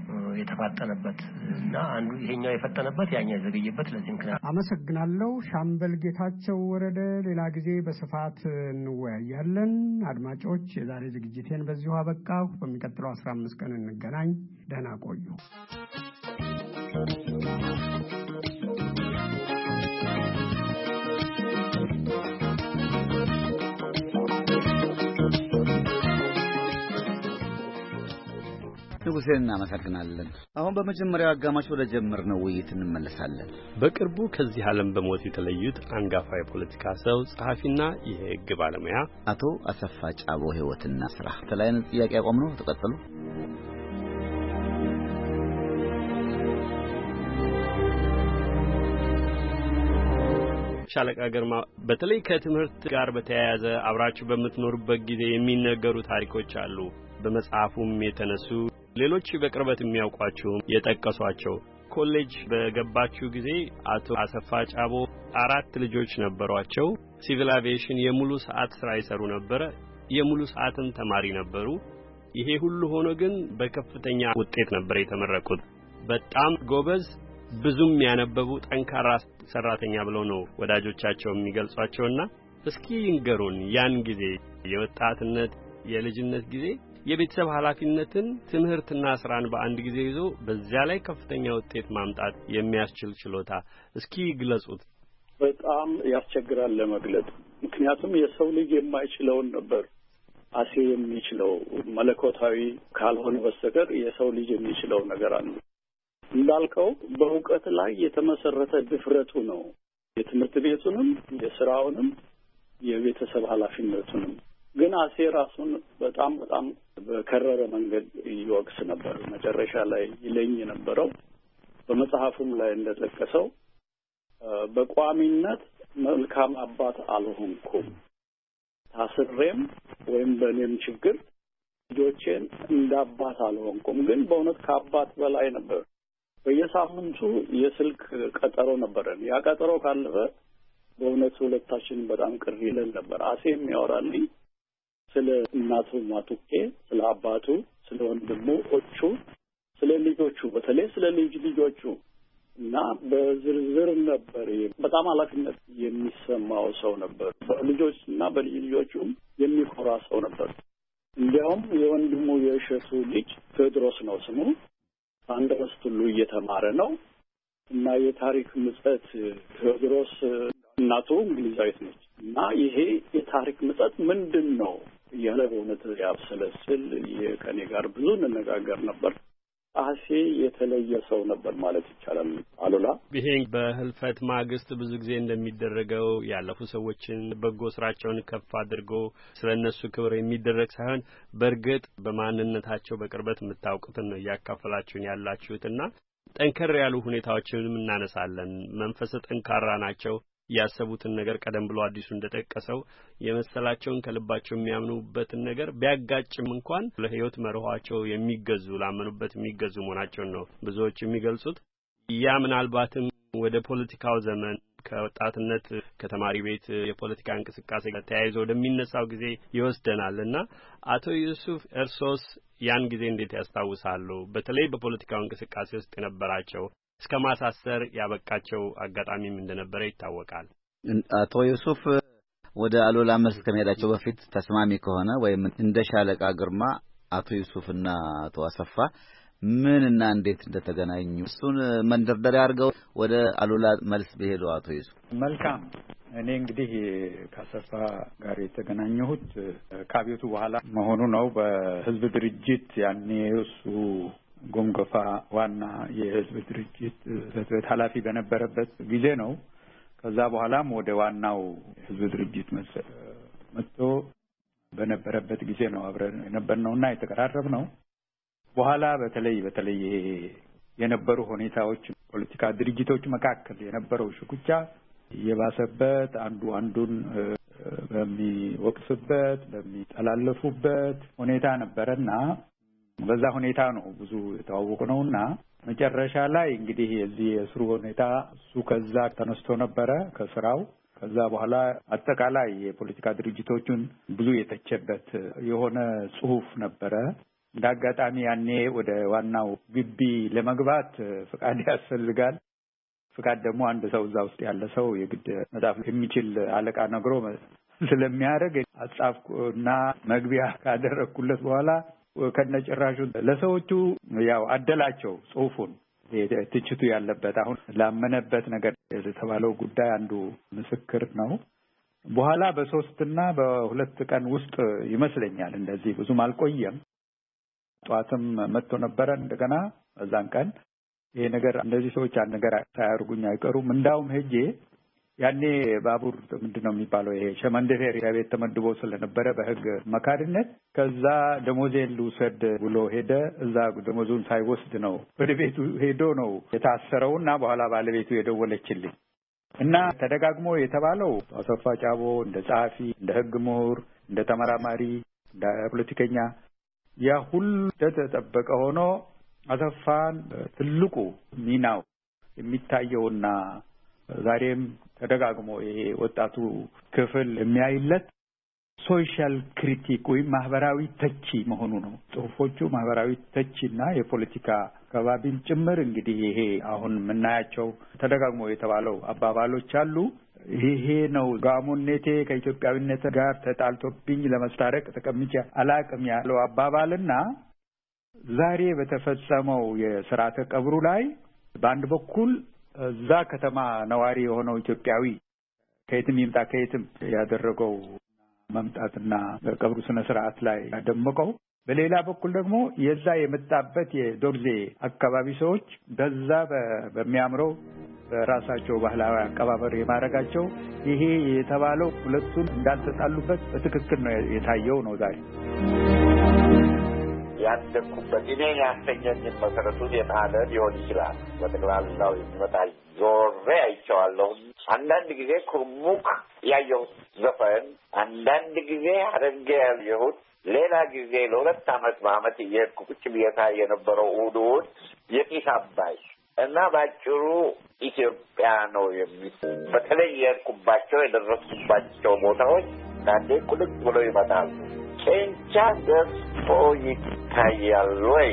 የተፋጠነበት እና አንዱ ይሄኛው የፈጠነበት ያኛው ዘገየበት። ለዚህ ምክንያት አመሰግናለሁ። ሻምበል ጌታቸው ወረደ። ሌላ ጊዜ በስፋት እንወያያለን። አድማጮች የዛሬ ዝግጅቴን በዚሁ አበቃሁ። በሚቀጥለው 15 ቀን እንገናኝ። ደህና ቆዩ። ንጉሴን እናመሰግናለን። አሁን በመጀመሪያው አጋማሽ ወደ ጀመርነው ውይይት እንመለሳለን። በቅርቡ ከዚህ ዓለም በሞት የተለዩት አንጋፋ የፖለቲካ ሰው ጸሐፊና የሕግ ባለሙያ አቶ አሰፋ ጫቦ ሕይወትና ሥራ ተላይን ጥያቄ ያቆምነው ተቀጥሉ። ሻለቃ ግርማ በተለይ ከትምህርት ጋር በተያያዘ አብራችሁ በምትኖሩበት ጊዜ የሚነገሩ ታሪኮች አሉ። በመጽሐፉም የተነሱ ሌሎች በቅርበት የሚያውቋቸው የጠቀሷቸው። ኮሌጅ በገባችሁ ጊዜ አቶ አሰፋ ጫቦ 4 ልጆች ነበሯቸው። ሲቪል አቪዬሽን የሙሉ ሰዓት ስራ ይሰሩ ነበር። የሙሉ ሰዓትም ተማሪ ነበሩ። ይሄ ሁሉ ሆኖ ግን በከፍተኛ ውጤት ነበር የተመረቁት። በጣም ጎበዝ፣ ብዙም ያነበቡ ጠንካራ ሰራተኛ ብለው ነው ወዳጆቻቸው የሚገልጿቸውና እስኪ ይንገሩን ያን ጊዜ የወጣትነት የልጅነት ጊዜ የቤተሰብ ኃላፊነትን ትምህርትና ስራን በአንድ ጊዜ ይዞ በዚያ ላይ ከፍተኛ ውጤት ማምጣት የሚያስችል ችሎታ እስኪ ግለጹት። በጣም ያስቸግራል ለመግለጽ። ምክንያቱም የሰው ልጅ የማይችለውን ነበር አሴ የሚችለው። መለኮታዊ ካልሆነ በስተቀር የሰው ልጅ የሚችለው ነገር አለ። እንዳልከው በእውቀት ላይ የተመሰረተ ድፍረቱ ነው የትምህርት ቤቱንም የሥራውንም የቤተሰብ ኃላፊነቱንም። ግን አሴ ራሱን በጣም በከረረ መንገድ ይወቅስ ነበር። መጨረሻ ላይ ይለኝ የነበረው በመጽሐፉም ላይ እንደተጠቀሰው በቋሚነት መልካም አባት አልሆንኩም፣ ታስሬም ወይም በእኔም ችግር ልጆቼን እንዳባት አልሆንኩም። ግን በእውነት ከአባት በላይ ነበር። በየሳምንቱ የስልክ ቀጠሮ ነበረን። ያ ቀጠሮ ካለፈ በእውነት ሁለታችን በጣም ቅር ይለን ነበር። አሴ የሚያወራልኝ ስለ እናቱ ማቱቄ፣ ስለ አባቱ፣ ስለ ወንድሞቹ፣ ስለ ልጆቹ፣ በተለይ ስለ ልጆቹ እና በዝርዝር ነበር። በጣም ኃላፊነት የሚሰማው ሰው ነበር። በልጆችና በልጆቹም የሚኮራ ሰው ነበር እንዲያውም የወንድሙ የእሸቱ ልጅ ቴዎድሮስ ነው ስሙ። አንድረስ ቱሉ እየተማረ ነው እና የታሪክ ምጸት ቴዎድሮስ እናቱ እንግሊዛዊት ነች እና ይሄ የታሪክ ምጸት ምንድን ነው እያለ በእውነት ያብሰለስል ከኔ ጋር ብዙ እንነጋገር ነበር። ጸሐፊ የተለየ ሰው ነበር ማለት ይቻላል። አሉላ ይሄ በህልፈት ማግስት ብዙ ጊዜ እንደሚደረገው ያለፉ ሰዎችን በጎ ስራቸውን ከፍ አድርጎ ስለነሱ ክብር የሚደረግ ሳይሆን በእርግጥ በማንነታቸው በቅርበት የምታውቁትን ነው እያካፈላችሁን ያላችሁትና ጠንከር ያሉ ሁኔታዎችንም እናነሳለን። መንፈሰ ጠንካራ ናቸው። ያሰቡትን ነገር ቀደም ብሎ አዲሱ እንደጠቀሰው የመሰላቸውን ከልባቸው የሚያምኑበትን ነገር ቢያጋጭም እንኳን ለህይወት መርኋቸው የሚገዙ ላመኑበት የሚገዙ መሆናቸውን ነው ብዙዎች የሚገልጹት። ያ ምናልባትም ወደ ፖለቲካው ዘመን ከወጣትነት ከተማሪ ቤት የፖለቲካ እንቅስቃሴ ጋር ተያይዞ ወደሚነሳው ጊዜ ይወስደናልና አቶ ዩሱፍ እርሶስ ያን ጊዜ እንዴት ያስታውሳሉ? በተለይ በፖለቲካው እንቅስቃሴ ውስጥ የነበራቸው እስከ ማሳሰር ያበቃቸው አጋጣሚም እንደነበረ ይታወቃል። አቶ ዩሱፍ ወደ አሉላ መልስ ከመሄዳቸው በፊት ተስማሚ ከሆነ ወይም እንደ ሻለቃ ግርማ አቶ ዩሱፍና አቶ አሰፋ ምንና እንዴት እንደተገናኙ እሱን መንደርደሪያ አድርገው ወደ አሉላ መልስ ቢሄዱ አቶ ዩሱፍ። መልካም። እኔ እንግዲህ ከአሰፋ ጋር የተገናኘሁት ከአብዮቱ በኋላ መሆኑ ነው። በህዝብ ድርጅት ያኔ እሱ ጎንጎፋ ዋና የህዝብ ድርጅት ጽሕፈት ኃላፊ በነበረበት ጊዜ ነው። ከዛ በኋላም ወደ ዋናው ህዝብ ድርጅት መጥቶ በነበረበት ጊዜ ነው አብረን የነበርነውና የተቀራረብነው። በኋላ በተለይ ይሄ የነበሩ ሁኔታዎች ፖለቲካ ድርጅቶች መካከል የነበረው ሽኩቻ የባሰበት አንዱ አንዱን በሚወቅስበት በሚጠላለፉበት ሁኔታ ነበረና በዛ ሁኔታ ነው ብዙ የተዋወቁ ነውና መጨረሻ ላይ እንግዲህ የዚህ የስሩ ሁኔታ እሱ ከዛ ተነስቶ ነበረ ከስራው። ከዛ በኋላ አጠቃላይ የፖለቲካ ድርጅቶቹን ብዙ የተቸበት የሆነ ጽሁፍ ነበረ። እንዳጋጣሚ ያኔ ወደ ዋናው ግቢ ለመግባት ፍቃድ ያስፈልጋል። ፍቃድ ደግሞ አንድ ሰው እዛ ውስጥ ያለ ሰው የግድ መጻፍ የሚችል አለቃ ነግሮ ስለሚያደርግ አጻፍኩና መግቢያ ካደረኩለት በኋላ ከነጭራሹ ለሰዎቹ ያው አደላቸው ጽሁፉን ትችቱ ያለበት አሁን ላመነበት ነገር የተባለው ጉዳይ አንዱ ምስክር ነው። በኋላ በ3 እና በ2 ቀን ውስጥ ይመስለኛል እንደዚህ ብዙም አልቆየም። ጧትም መጥቶ ነበረ እንደገና በዛን ቀን ይሄ ነገር እንደዚህ ሰዎች አንድ ነገር ሳያርጉኝ አይቀሩም። እንዳውም ሄጄ ያኔ ባቡር ምንድነው የሚባለው ይሄ ሸመንደፌር ቤት ተመድቦ ስለነበረ በህግ መካሪነት ከዛ ደሞዜን ልውሰድ ብሎ ሄደ። እዛ ደሞዙን ሳይወስድ ነው ወደ ቤቱ ሄዶ ነው የታሰረውና በኋላ ባለቤቱ የደወለችልኝ እና ተደጋግሞ የተባለው አሰፋ ጫቦ እንደ ጸሐፊ፣ እንደ ህግ ምሁር፣ እንደ ተመራማሪ፣ እንደ ፖለቲከኛ ያ ሁሉ ተጠበቀ ሆኖ አሰፋን ትልቁ ሚናው የሚታየውና ዛሬም ተደጋግሞ ይሄ ወጣቱ ክፍል የሚያይለት ሶሻል ክሪቲክ ወይም ማህበራዊ ተቺ መሆኑ ነው። ጽሁፎቹ ማህበራዊ ተቺና የፖለቲካ ከባቢን ጭምር እንግዲህ ይሄ አሁን የምናያቸው ተደጋግሞ የተባለው አባባሎች አሉ። ይሄ ነው ጋሞኔቴ ከኢትዮጵያዊነት ጋር ተጣልቶብኝ ለመስታረቅ ተቀምጬ አላቅም ያለው አባባልና ዛሬ በተፈጸመው የሥርዓተ ቀብሩ ላይ በአንድ በኩል እዛ ከተማ ነዋሪ የሆነው ኢትዮጵያዊ ከየትም ይምጣ ከየትም ያደረገው መምጣትና በቀብሩ ስነ ስርዓት ላይ ያደመቀው፣ በሌላ በኩል ደግሞ የዛ የመጣበት የዶርዜ አካባቢ ሰዎች በዛ በሚያምረው በራሳቸው ባህላዊ አቀባበር የማረጋቸው ይሄ የተባለው ሁለቱን እንዳልተጣሉበት በትክክል ነው የታየው ነው ዛሬ ያደኩበት እኔ ያሰኘኝን መሰረቱን የጣለ ሊሆን ይችላል። በጠቅላላው የሚመጣ ዞሬ አይቼዋለሁ። አንዳንድ ጊዜ ኩርሙክ ያየሁት ዘፈን፣ አንዳንድ ጊዜ አደንገ ያየሁት፣ ሌላ ጊዜ ለ2 ዓመት በዓመት እየሄድኩ ቁጭ ብዬታ የነበረው እሑድ የጢስ አባይ እና ባጭሩ ኢትዮጵያ ነው በተለይ የሄድኩባቸው የደረስኩባቸው ቦታዎች አንዴ ቁልቅ ብሎ ይመጣሉ። ጨንቻ ገዝፎ ይታያል ወይ?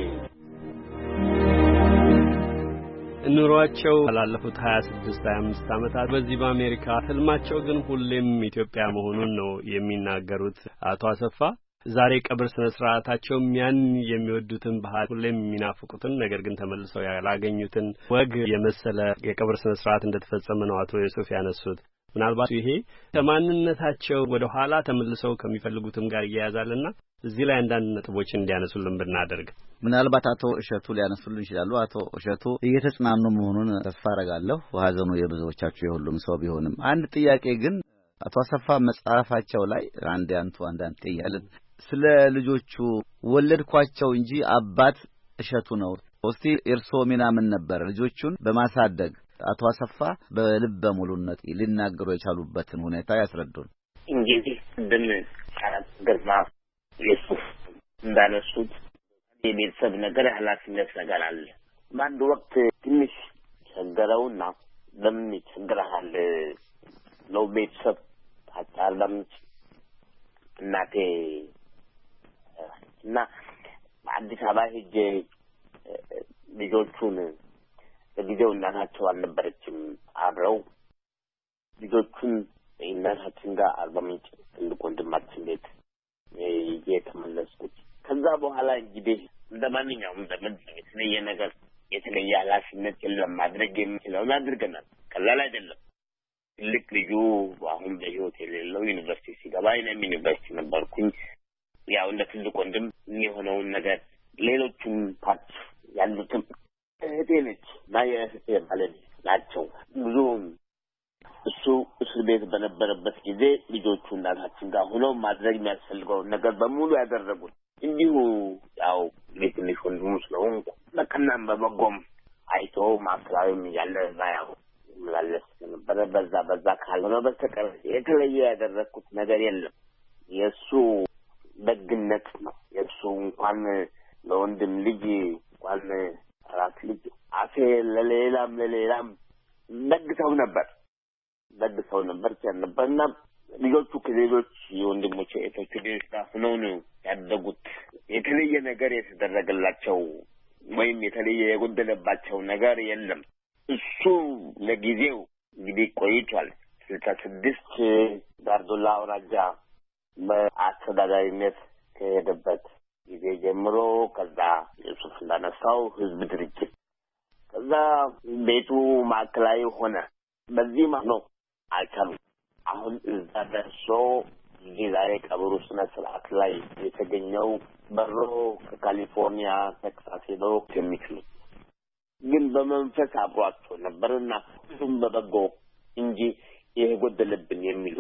ኑሯቸው ላለፉት 26-25 ዓመታት በዚህ በአሜሪካ ህልማቸው ግን ሁሌም ኢትዮጵያ መሆኑን ነው የሚናገሩት አቶ አሰፋ። ዛሬ ቀብር ስነ ስርዓታቸው ያን የሚወዱትን ባህል ሁሌም የሚናፍቁትን ነገር ግን ተመልሰው ያላገኙትን ወግ የመሰለ የቀብር ስነ ስርዓት እንደተፈጸመ ነው አቶ ዮሴፍ ያነሱት። ምናልባት ይሄ ከማንነታቸው ወደ ኋላ ተመልሰው ከሚፈልጉትም ጋር ይያያዛልና እዚህ ላይ አንዳንድ ነጥቦችን እንዲያነሱልን ብናደርግ ምናልባት አቶ እሸቱ ሊያነሱልን ይችላሉ። አቶ እሸቱ እየተጽናኑ መሆኑን ተስፋ አደርጋለሁ። ሀዘኑ የብዙዎቻችሁ የሁሉም ሰው ቢሆንም አንድ ጥያቄ ግን አቶ አሰፋ መጽሐፋቸው ላይ አንዳንድ ጥያቄ ስለ ልጆቹ ወለድኳቸው እንጂ አባት እሸቱ ነው። እስቲ እርሶ ሚና ምን ነበር ልጆቹን በማሳደግ? አቶ አሰፋ በልበ ሙሉነት ሊናገሩ የቻሉበትን ሁኔታ ያስረዱን። እንግዲህ እንደነ አራት ግርማ የሱፍ እንዳነሱት የቤተሰብ ነገር ኃላፊነት ነገር አለ። በአንድ ወቅት ትንሽ ቸገረውና ለምን ይቸግራል ነው ቤተሰብ ታጣላም እናቴ እና አዲስ አበባ ሄጄ ልጆቹን በጊዜው እናታቸው አልነበረችም አብረው ልጆቹን እናታችን ጋር አርባ ምንጭ ትልቅ ወንድማችን ቤት የተመለስኩት። ከዛ በኋላ እንግዲህ እንደማንኛውም የተለየ ነገር የተለየ ኃላፊነት የለም። ማድረግ የምንችለውን አድርገናል። ቀላል አይደለም። ትልቅ ልጁ አሁን በህይወት የሌለው ዩኒቨርሲቲ ሲገባ እኔም ዩኒቨርሲቲ ነበርኩኝ። ያው እንደ ትልቅ ወንድም የሆነውን ነገር ሌሎቹም ፓርት ያሉትም እህቴ ነች እና የእህቴ ባለቤት ናቸው። ብዙም እሱ እስር ቤት በነበረበት ጊዜ ልጆቹ እናታችን ጋር ሆነው ማድረግ የሚያስፈልገውን ነገር በሙሉ ያደረጉት እንዲሁ ያው ትንሽ ወንድሙ ስለሆንኩ በቀናም በበጎም አይቶ ማክራዊም እያለ ያው መላለስ ነበረ። በዛ ካልሆነ በስተቀር የተለየ ያደረኩት ነገር የለም። የእሱ ደግነት ነው። የእሱ እንኳን ለወንድም ልጅ እንኳን አራት ልጅ አፌ ለሌላም ደግሰው ነበር ነበርና ልጆቹ ከሌሎች የወንድሞች እህቶች ጋር ሆነው ነው ያደጉት። የተለየ ነገር የተደረገላቸው ወይም የተለየ የጎደለባቸው ነገር የለም። እሱ ለጊዜው እንግዲህ ቆይቷል። 66 ጋርዶላ አውራጃ በአስተዳዳሪነት ከሄደበት ጊዜ ጀምሮ ከዛ የሱፍ እንዳነሳው ህዝብ ድርጅት ከዛ ቤቱ ማዕከላዊ ሆነ። በዚህ ነው አልቻሉም። አሁን እዛ ደርሶ ዛሬ ቀብሩ ስነ ስርዓት ላይ የተገኘው በሮ ከካሊፎርኒያ ቴክሳስ ሄዶ የሚችሉ ግን በመንፈስ አብሯቸው ነበርና ሁሉም በበጎ እንጂ ይሄ ጎደለብን የሚሉ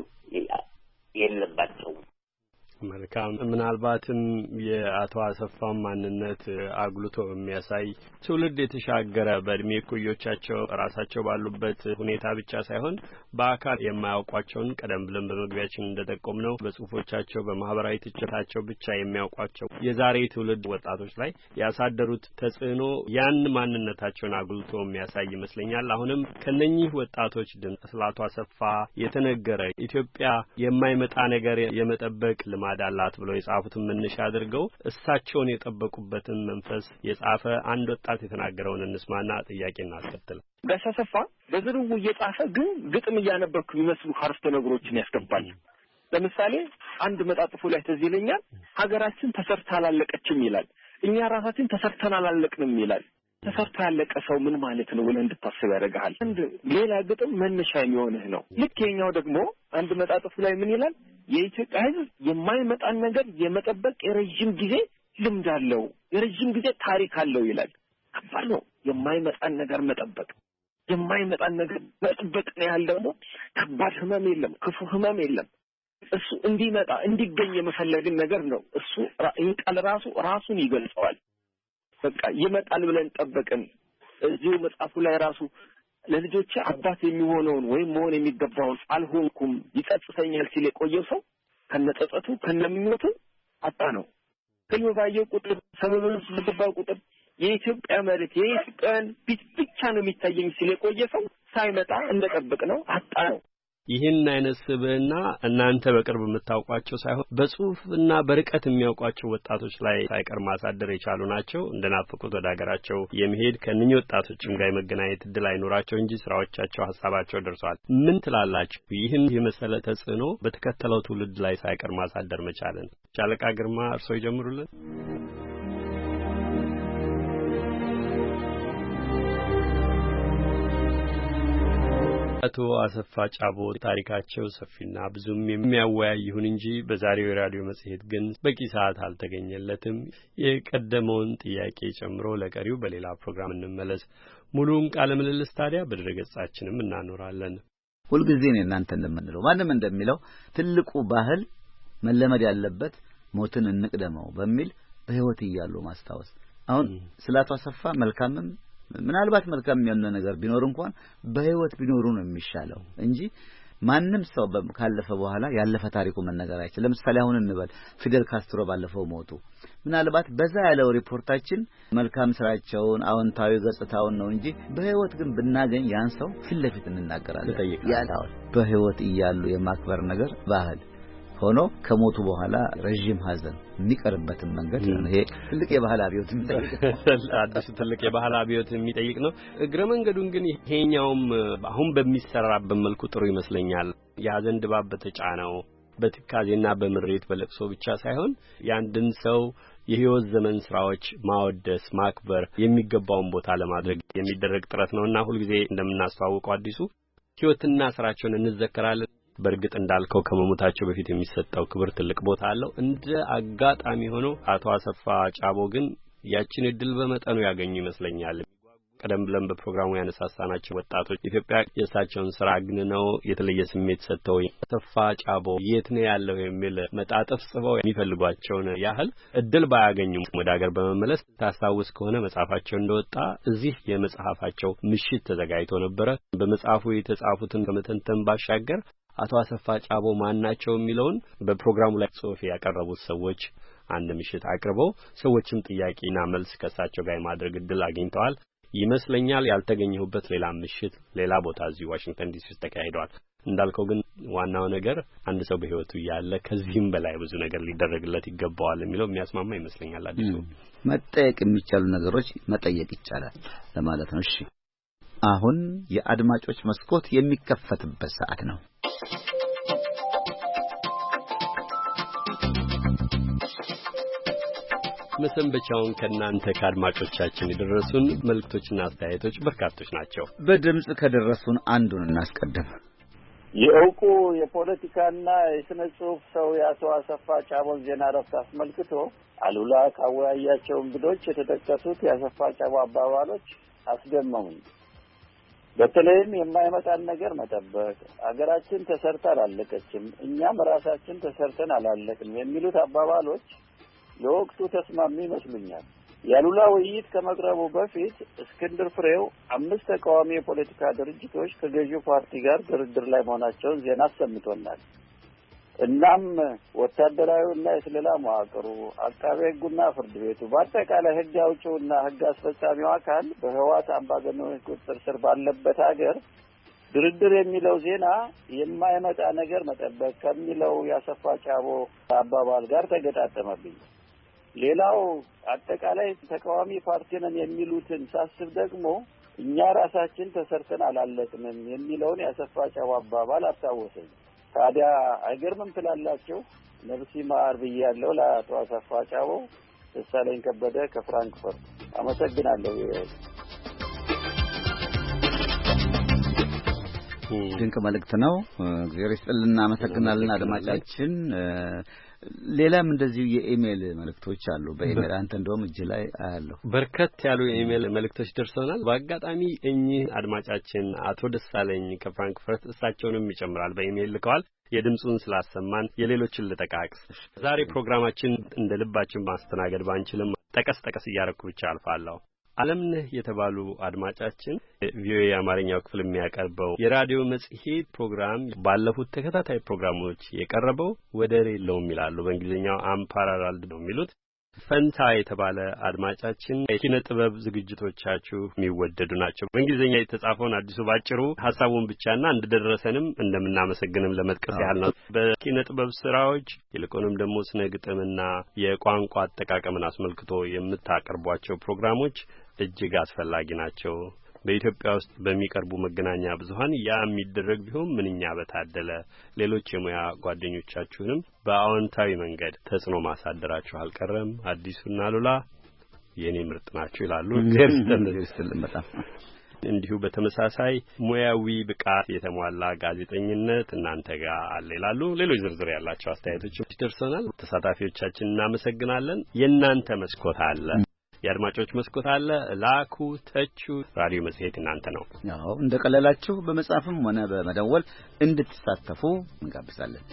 የለባቸው። መልካም። ምናልባትም የአቶ አሰፋም ማንነት አጉልቶ የሚያሳይ ትውልድ የተሻገረ በእድሜ ኩዮቻቸው ራሳቸው ባሉበት ሁኔታ ብቻ ሳይሆን በአካል የማያውቋቸውን ቀደም ብለን በመግቢያችን እንደጠቆምነው በጽሁፎቻቸው በማህበራዊ ትችታቸው ብቻ የሚያውቋቸው የዛሬ ትውልድ ወጣቶች ላይ ያሳደሩት ተጽዕኖ ያን ማንነታቸውን አጉልቶ የሚያሳይ ይመስለኛል። አሁንም ከነኚህ ወጣቶች ድምጽ ስለ አቶ አሰፋ የተነገረ ኢትዮጵያ የማይመጣ ነገር የመጠበቅ ማዳላት ብለው የጻፉትን መነሻ አድርገው እሳቸውን የጠበቁበትን መንፈስ የጻፈ አንድ ወጣት የተናገረውን እንስማና ጥያቄ እናስከትል። ጋሽ አሰፋ በዝርው እየጻፈ ግን ግጥም እያነበብኩ የሚመስሉ አረፍተ ነገሮችን ያስገባል። ለምሳሌ አንድ መጣጥፉ ላይ ትዝ ይለኛል፣ ሀገራችን ተሰርታ አላለቀችም ይላል። እኛ ራሳችን ተሰርተን አላለቅንም ይላል። ተሰርታ ያለቀ ሰው ምን ማለት ነው ብለህ እንድታስብ ያደርጋል። አንድ ሌላ ግጥም መነሻ የሚሆንህ ነው። ልክ የኛው ደግሞ አንድ መጣጥፉ ላይ ምን ይላል? የኢትዮጵያ ሕዝብ የማይመጣን ነገር የመጠበቅ የረጅም ጊዜ ልምድ አለው፣ የረጅም ጊዜ ታሪክ አለው ይላል። ከባድ ነው የማይመጣን ነገር መጠበቅ። የማይመጣን ነገር መጠበቅ ነው ያለ ደግሞ ከባድ ህመም የለም፣ ክፉ ህመም የለም። እሱ እንዲመጣ እንዲገኝ የመፈለግን ነገር ነው። እሱ ቃል ራሱን ይገልጸዋል። በቃ ይመጣል ብለን ጠበቅን። እዚሁ መጽሐፉ ላይ ራሱ ለልጆቼ አባት የሚሆነውን ወይም መሆን የሚገባውን አልሆንኩም ይጸጽተኛል ሲል የቆየው ሰው ከነጸጸቱ ከነምኞቱ አጣ ነው። ህልም ባየው ቁጥር ሰበብን በገባው ቁጥር የኢትዮጵያ መሬት የኢትዮጵያን ቢት ብቻ ነው የሚታየኝ ሲል የቆየ ሰው ሳይመጣ እንደጠበቅ ነው አጣ ነው። ይህን አይነት ስብዕና እናንተ በቅርብ የምታውቋቸው ሳይሆን በጽሁፍና በርቀት የሚያውቋቸው ወጣቶች ላይ ሳይቀር ማሳደር የቻሉ ናቸው። እንደናፈቁት ወደ ሀገራቸው የመሄድ ከእነኚህ ወጣቶችም ጋር የመገናኘት እድል አይኖራቸው እንጂ ስራዎቻቸው፣ ሀሳባቸው ደርሰዋል። ምን ትላላችሁ? ይህን የመሰለ ተጽዕኖ በተከተለው ትውልድ ላይ ሳይቀር ማሳደር መቻልን። ሻለቃ ግርማ እርስዎ ይጀምሩልን። አቶ አሰፋ ጫቦ ታሪካቸው ሰፊና ብዙም የሚያወያይ ይሁን እንጂ በዛሬው የራዲዮ መጽሔት ግን በቂ ሰዓት አልተገኘለትም። የቀደመውን ጥያቄ ጨምሮ ለቀሪው በሌላ ፕሮግራም እንመለስ። ሙሉውን ቃለ ምልልስ ታዲያ በድረገጻችንም እናኖራለን። ሁልጊዜ ነው እናንተ እንደምንለው ማንም እንደሚለው ትልቁ ባህል መለመድ ያለበት ሞትን እንቅደመው በሚል በህይወት እያሉ ማስታወስ። አሁን ስለ አቶ አሰፋ መልካምም ምናልባት መልካም የሆነ ነገር ቢኖር እንኳን በህይወት ቢኖሩ ነው የሚሻለው እንጂ ማንም ሰው ካለፈ በኋላ ያለፈ ታሪኩ መነገር አይችልም። ለምሳሌ አሁን እንበል ፊደል ካስትሮ ባለፈው ሞቱ። ምናልባት በዛ ያለው ሪፖርታችን መልካም ስራቸውን አዎንታዊ ገጽታውን ነው እንጂ በህይወት ግን ብናገኝ ያን ሰው ፊት ለፊት እንናገራለን። ያለው በህይወት እያሉ የማክበር ነገር ባህል ሆኖ ከሞቱ በኋላ ረጅም ሀዘን የሚቀርበትን መንገድ ይሄ ትልቅ የባህል አብዮት የሚጠይቅ አዲስ ትልቅ የባህል አብዮት የሚጠይቅ ነው። እግረ መንገዱን ግን ይሄኛውም አሁን በሚሰራበት መልኩ ጥሩ ይመስለኛል። የሀዘን ድባብ በተጫነው በትካዜና በምሬት በለቅሶ ብቻ ሳይሆን የአንድን ሰው የህይወት ዘመን ስራዎች ማወደስ ማክበር የሚገባውን ቦታ ለማድረግ የሚደረግ ጥረት ነውና ሁልጊዜ እንደምናስተዋውቀው አዲሱ ህይወትና ስራቸውን እንዘከራለን። በእርግጥ እንዳልከው ከመሞታቸው በፊት የሚሰጠው ክብር ትልቅ ቦታ አለው። እንደ አጋጣሚ ሆኖ አቶ አሰፋ ጫቦ ግን ያችን እድል በመጠኑ ያገኙ ይመስለኛል። ቀደም ብለን በፕሮግራሙ ያነሳሳናቸው ወጣቶች ኢትዮጵያ የእሳቸውን ስራ አግንነው የተለየ ስሜት ሰጥተው አሰፋ ጫቦ የት ነው ያለው የሚል መጣጥፍ ጽፈው የሚፈልጓቸውን ያህል እድል ባያገኙም ወደ ሀገር በመመለስ ታስታውስ ከሆነ መጽሐፋቸው እንደወጣ እዚህ የመጽሐፋቸው ምሽት ተዘጋጅቶ ነበረ። በመጽሐፉ የተጻፉትን ከመተንተን ባሻገር አቶ አሰፋ ጫቦ ማናቸው የሚለውን በፕሮግራሙ ላይ ጽሑፍ ያቀረቡት ሰዎች አንድ ምሽት አቅርበው ሰዎችም ጥያቄና መልስ ከሳቸው ጋር ማድረግ እድል አግኝተዋል ይመስለኛል። ያልተገኘሁበት ሌላ ምሽት ሌላ ቦታ እዚህ ዋሽንግተን ዲሲ ውስጥ ተካሂዷል። እንዳልከው ግን ዋናው ነገር አንድ ሰው በህይወቱ ያለ ከዚህም በላይ ብዙ ነገር ሊደረግለት ይገባዋል የሚለው የሚያስማማ ይመስለኛል። አዲሱ መጠየቅ የሚቻሉ ነገሮች መጠየቅ ይቻላል ለማለት ነው። እሺ አሁን የአድማጮች መስኮት የሚከፈትበት ሰዓት ነው። መሰንበቻውን ከናንተ ከአድማጮቻችን የደረሱን መልእክቶችና አስተያየቶች በርካቶች ናቸው። በድምጽ ከደረሱን አንዱን እናስቀድም። የእውቁ የፖለቲካና የስነ ጽሑፍ ሰው የአቶ አሰፋ ጫቦን ዜና እረፍት አስመልክቶ አሉላ ካወያያቸው እንግዶች የተጠቀሱት የአሰፋ ጫቦ አባባሎች አስደመሙኝ። በተለይም የማይመጣን ነገር መጠበቅ፣ አገራችን ተሰርታ አላለቀችም፣ እኛም ራሳችን ተሰርተን አላለቅም የሚሉት አባባሎች ለወቅቱ ተስማሚ ይመስሉኛል። ያሉላ ውይይት ከመቅረቡ በፊት እስክንድር ፍሬው 5 ተቃዋሚ የፖለቲካ ድርጅቶች ከገዢው ፓርቲ ጋር ድርድር ላይ መሆናቸውን ዜና አሰምቶናል። እናም ወታደራዊውና የስለላ መዋቅሩ፣ አቃቤ ሕጉና ፍርድ ቤቱ በአጠቃላይ ሕግ አውጪውና ሕግ አስፈጻሚው አካል በህወሓት አምባገነኖች ቁጥጥር ስር ባለበት ሀገር ድርድር የሚለው ዜና የማይመጣ ነገር መጠበቅ ከሚለው ያሰፋ ጫቦ አባባል ጋር ተገጣጠመብኝ። ሌላው አጠቃላይ ተቃዋሚ ፓርቲ ነን የሚሉትን ሳስብ ደግሞ እኛ ራሳችን ተሰርተን አላለቅንም የሚለውን ያሰፋ ጫቦ አባባል አስታወሰኝ። ታዲያ አይገርምም ትላላችሁ? ነፍሲ ማር ብያለሁ ለአቶ አሰፋ ጫቦ። ደሳለኝ ከበደ ከፍራንክፈርት አመሰግናለሁ። ድንቅ መልእክት ነው። እግዚአብሔር ይስጥልና አመሰግናለን አድማጫችን። ሌላም እንደዚሁ የኢሜል መልእክቶች አሉ። በኢሜል አንተ እንደውም እጅ ላይ አያለሁ በርከት ያሉ የኢሜል መልእክቶች ደርሰውናል። በአጋጣሚ እኚህ አድማጫችን አቶ ደሳለኝ ከፍራንክፈርት እሳቸውንም ይጨምራል በኢሜል ልከዋል። የድምጹን ስላሰማን የሌሎችን ልጠቃቅስ። ዛሬ ፕሮግራማችን እንደ ልባችን ማስተናገድ ባንችልም ጠቀስ እያረኩ ብቻ አልፋለሁ። ዓለምነህ የተባሉ አድማጫችን ቪኦኤ የአማርኛው ክፍል የሚያቀርበው የራዲዮ መጽሔት ፕሮግራም ባለፉት ተከታታይ ፕሮግራሞች የቀረበው ወደር የለውም ይላሉ። በእንግሊዝኛው አምፓራላልድ ነው የሚሉት። ፈንታ የተባለ አድማጫችን የኪነ ጥበብ ዝግጅቶቻችሁ የሚወደዱ ናቸው። በእንግሊዝኛ የተጻፈውን አዲሱ ባጭሩ ሐሳቡን ብቻና እንደደረሰንም እንደምናመሰግንም ለመጥቀስ ያህል ነው። በኪነ ጥበብ ስራዎች ይልቁንም ደግሞ ስነ ግጥምና የቋንቋ አጠቃቀምን አስመልክቶ የምታቀርቧቸው ፕሮግራሞች እጅግ አስፈላጊ ናቸው። በኢትዮጵያ ውስጥ በሚቀርቡ መገናኛ ብዙሃን ያ የሚደረግ ቢሆን ምንኛ በታደለ። ሌሎች የሙያ ጓደኞቻችሁንም በአዎንታዊ መንገድ ተጽዕኖ ማሳደራችሁ አልቀረም። አዲሱና ሉላ የኔ ምርጥ ናችሁ ይላሉ። እግዚአብሔር ይስጥልን። በጣም እንዲሁ በተመሳሳይ ሙያዊ ብቃት የተሟላ ጋዜጠኝነት እናንተ ጋር አለ ይላሉ። ሌሎች ዝርዝር ያላቸው አስተያየቶች ደርሰናል። ተሳታፊዎቻችን እናመሰግናለን። የእናንተ መስኮት አለ፣ የአድማጮች መስኮት አለ። ላኩ፣ ተቹ። ራዲዮ መጽሔት እናንተ ነው። ያው እንደቀለላችሁ በመጻፍም ሆነ በመደወል እንድትሳተፉ እንጋብዛለን።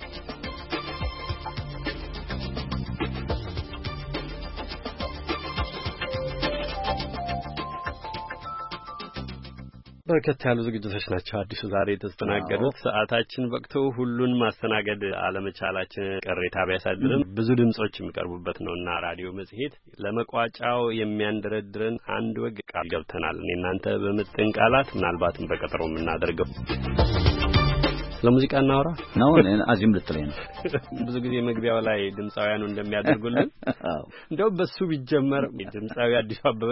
በርከት ያሉ ዝግጅቶች ናቸው አዲሱ ዛሬ የተስተናገዱት። ሰዓታችን ወቅቱ ሁሉን ማስተናገድ አለመቻላችን ቅሬታ ቢያሳድርም ብዙ ድምጾች የሚቀርቡበት ነውና ራዲዮ መጽሔት ለመቋጫው የሚያንደረድረን አንድ ወግ ቃል ገብተናል። እናንተ በምጥን ቃላት ምናልባትም በቀጠሮ የምናደርገው ለሙዚቃ እናወራ ነው። አዚም ልትለኝ ነው። ብዙ ጊዜ መግቢያው ላይ ድምጻውያኑ እንደሚያደርጉልን እንደው በሱ ቢጀመር ድምጻዊ አዲሱ አበበ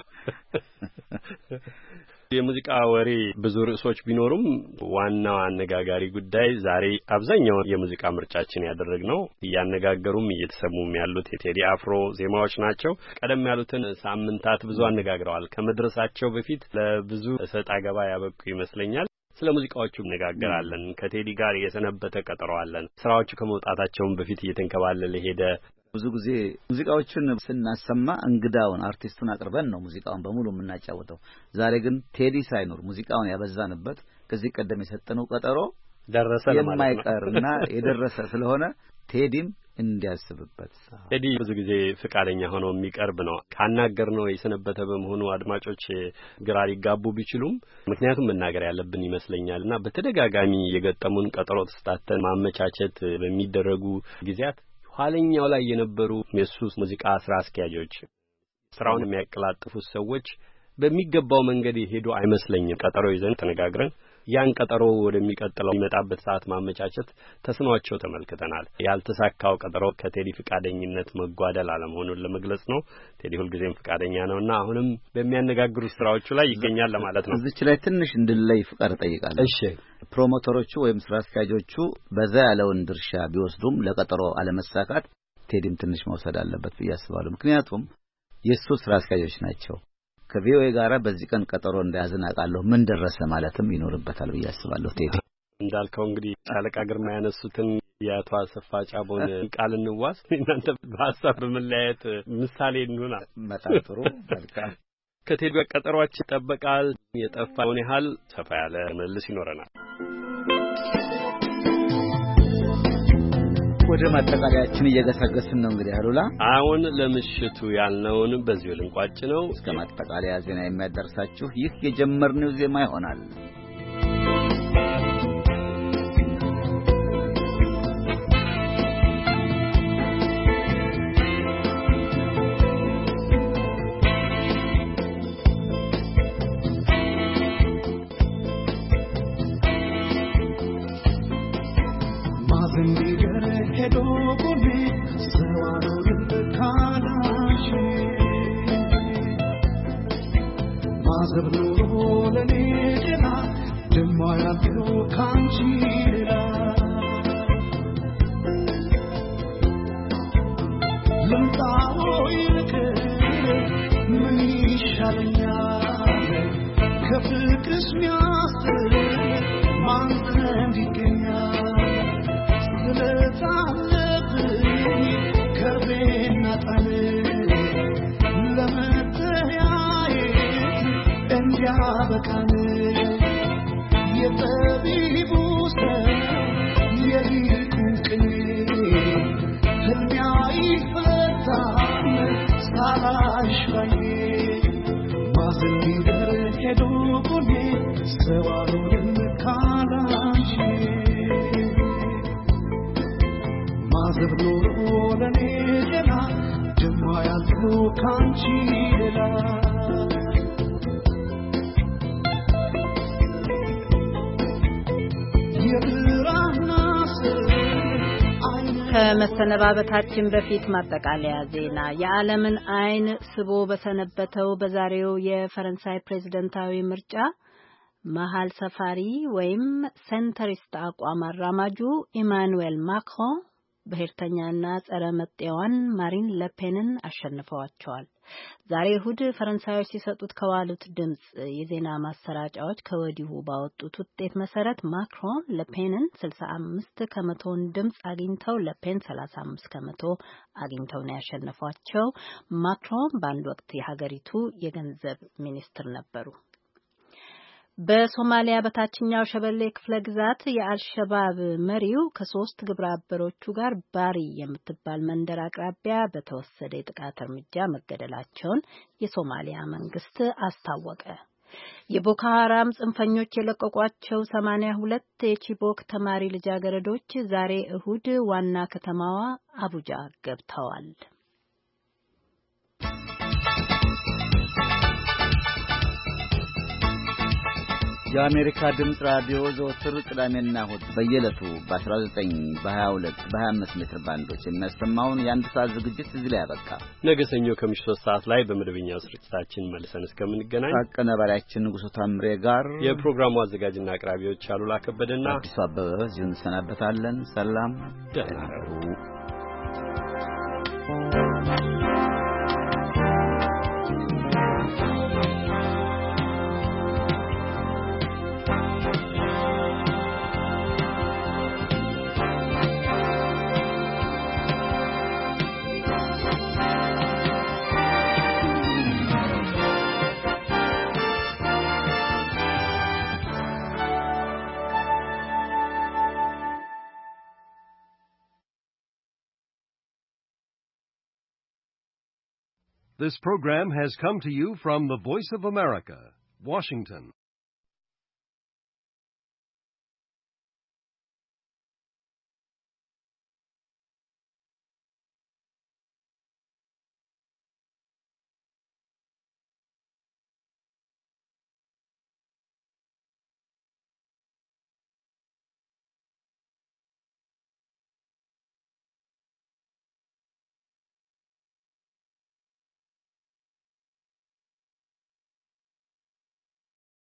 የሙዚቃ ወሬ ብዙ ርዕሶች ቢኖሩም ዋናው አነጋጋሪ ጉዳይ ዛሬ አብዛኛው የሙዚቃ ምርጫችን ያደረግነው እያነጋገሩም እየተሰሙም ያሉት የቴዲ አፍሮ ዜማዎች ናቸው። ቀደም ያሉትን ሳምንታት ብዙ አነጋግረዋል። ከመድረሳቸው በፊት ለብዙ እሰጥ አገባ ያበቁ ይመስለኛል። ስለ ሙዚቃዎቹ እንነጋገራለን። ከቴዲ ጋር የሰነበተ ቀጠሮ አለን። ስራዎቹ ከመውጣታቸው በፊት እየተንከባለለ ሄደ። ብዙ ጊዜ ሙዚቃዎችን ስናሰማ እንግዳውን አርቲስቱን አቅርበን ነው ሙዚቃውን በሙሉ የምናጫወተው። ዛሬ ግን ቴዲ ሳይኖር ሙዚቃውን ያበዛንበት ከዚህ ቀደም የሰጠነው ቀጠሮ ደረሰ ለማለት ነው። የማይቀርና የደረሰ ስለሆነ ቴዲም እንዲያስብበት። ቴዲ ብዙ ጊዜ ፍቃደኛ ሆኖ የሚቀርብ ነው። ካናገርነው የሰነበተ በመሆኑ አድማጮች ግራ ሊጋቡ ቢችሉም ምክንያቱም መናገር ያለብን ይመስለኛልና በተደጋጋሚ የገጠሙን ቀጠሮ ተስታተን ማመቻቸት በሚደረጉ ጊዜያት ኋለኛው ላይ የነበሩ የሱስ ሙዚቃ ስራ አስኪያጆች ስራውን የሚያቀላጥፉት ሰዎች በሚገባው መንገድ ሄዶ አይመስለኝም። ቀጠሮ ይዘን ተነጋግረን ያን ቀጠሮ ወደሚቀጥለው የሚመጣበት ሰዓት ማመቻቸት ተስኗቸው ተመልክተናል። ያልተሳካው ቀጠሮ ከቴዲ ፍቃደኝነት መጓደል አለመሆኑን ለመግለጽ ነው። ቴዲ ሁልጊዜም ፍቃደኛ ነውና አሁንም በሚያነጋግሩ ስራዎቹ ላይ ይገኛል ለማለት ነው። እዚች ላይ ትንሽ እንድለይ ፍቃድ ጠይቃለሁ። እሺ፣ ፕሮሞተሮቹ ወይም ስራ አስኪያጆቹ በዛ ያለውን ድርሻ ቢወስዱም ለቀጠሮ አለመሳካት ቴዲም ትንሽ መውሰድ አለበት ብዬ አስባለሁ። ምክንያቱም የሱ ስራ አስኪያጆች ናቸው። ከቪኦኤ ጋራ በዚህ ቀን ቀጠሮ እንዳያዝን አውቃለሁ። ምን ደረሰ ማለትም ይኖርበታል ብዬ አስባለሁ። ቴዲ እንዳልከው እንግዲህ ሻለቃ ግርማ ያነሱትን የአቶ አሰፋ ጫቦን ቃል እንዋስ። እናንተ በሐሳብ በመለያየት ምሳሌ እንሆና። በጣም ጥሩ። መልካም። ከቴዲ ጋር ቀጠሯችን ይጠበቃል። የጠፋውን ያህል ሰፋ ያለ መልስ ይኖረናል። ወደ ማጠቃለያችን እየገሰገስን ነው እንግዲህ አሉላ። አሁን ለምሽቱ ያልነውን በዚሁ ልንቋጭ ነው። እስከ ማጠቃለያ ዜና የሚያደርሳችሁ ይህ የጀመርነው ዜማ ይሆናል። Mazablo, ከመሰነባበታችን በፊት ማጠቃለያ ዜና። የዓለምን አይን ስቦ በሰነበተው በዛሬው የፈረንሳይ ፕሬዝዳንታዊ ምርጫ መሀል ሰፋሪ ወይም ሴንተሪስት አቋም አራማጁ ኢማኑኤል ማክሮን ብሔርተኛና ጸረ መጤዋን ማሪን ለፔንን አሸንፈዋቸዋል። ዛሬ እሁድ ፈረንሳዮች ሲሰጡት ከዋሉት ድምጽ የዜና ማሰራጫዎች ከወዲሁ ባወጡት ውጤት መሰረት ማክሮን ለፔንን 65 ከመቶን ድምጽ አግኝተው ለፔን 35 ከመቶ አግኝተው ነው ያሸነፏቸው። ማክሮን በአንድ ወቅት የሀገሪቱ የገንዘብ ሚኒስትር ነበሩ። በሶማሊያ በታችኛው ሸበሌ ክፍለ ግዛት የአልሸባብ መሪው ከ3 ግብረ አበሮቹ ጋር ባሪ የምትባል መንደር አቅራቢያ በተወሰደ የጥቃት እርምጃ መገደላቸውን የሶማሊያ መንግስት አስታወቀ። የቦኮ ሐራም ጽንፈኞች የለቀቋቸው 82 የቺቦክ ተማሪ ልጃገረዶች ዛሬ እሁድ ዋና ከተማዋ አቡጃ ገብተዋል። የአሜሪካ ድምፅ ራዲዮ ዘወትር ቅዳሜና እሁድ በየዕለቱ በ19 በ22 በ25 ሜትር ባንዶች የሚያሰማውን የአንድ ሰዓት ዝግጅት እዚህ ላይ ያበቃ። ነገ ሰኞ ከምሽቱ 3 ሰዓት ላይ በመደበኛው ስርጭታችን መልሰን እስከምንገናኝ ከአቀናባሪያችን ንጉሡ ታምሬ ጋር የፕሮግራሙ አዘጋጅና አቅራቢዎች አሉላ ከበደና አዲሱ አበበ እዚሁ እንሰናበታለን። ሰላም፣ ደህና እደሩ። This program has come to you from the Voice of America, Washington.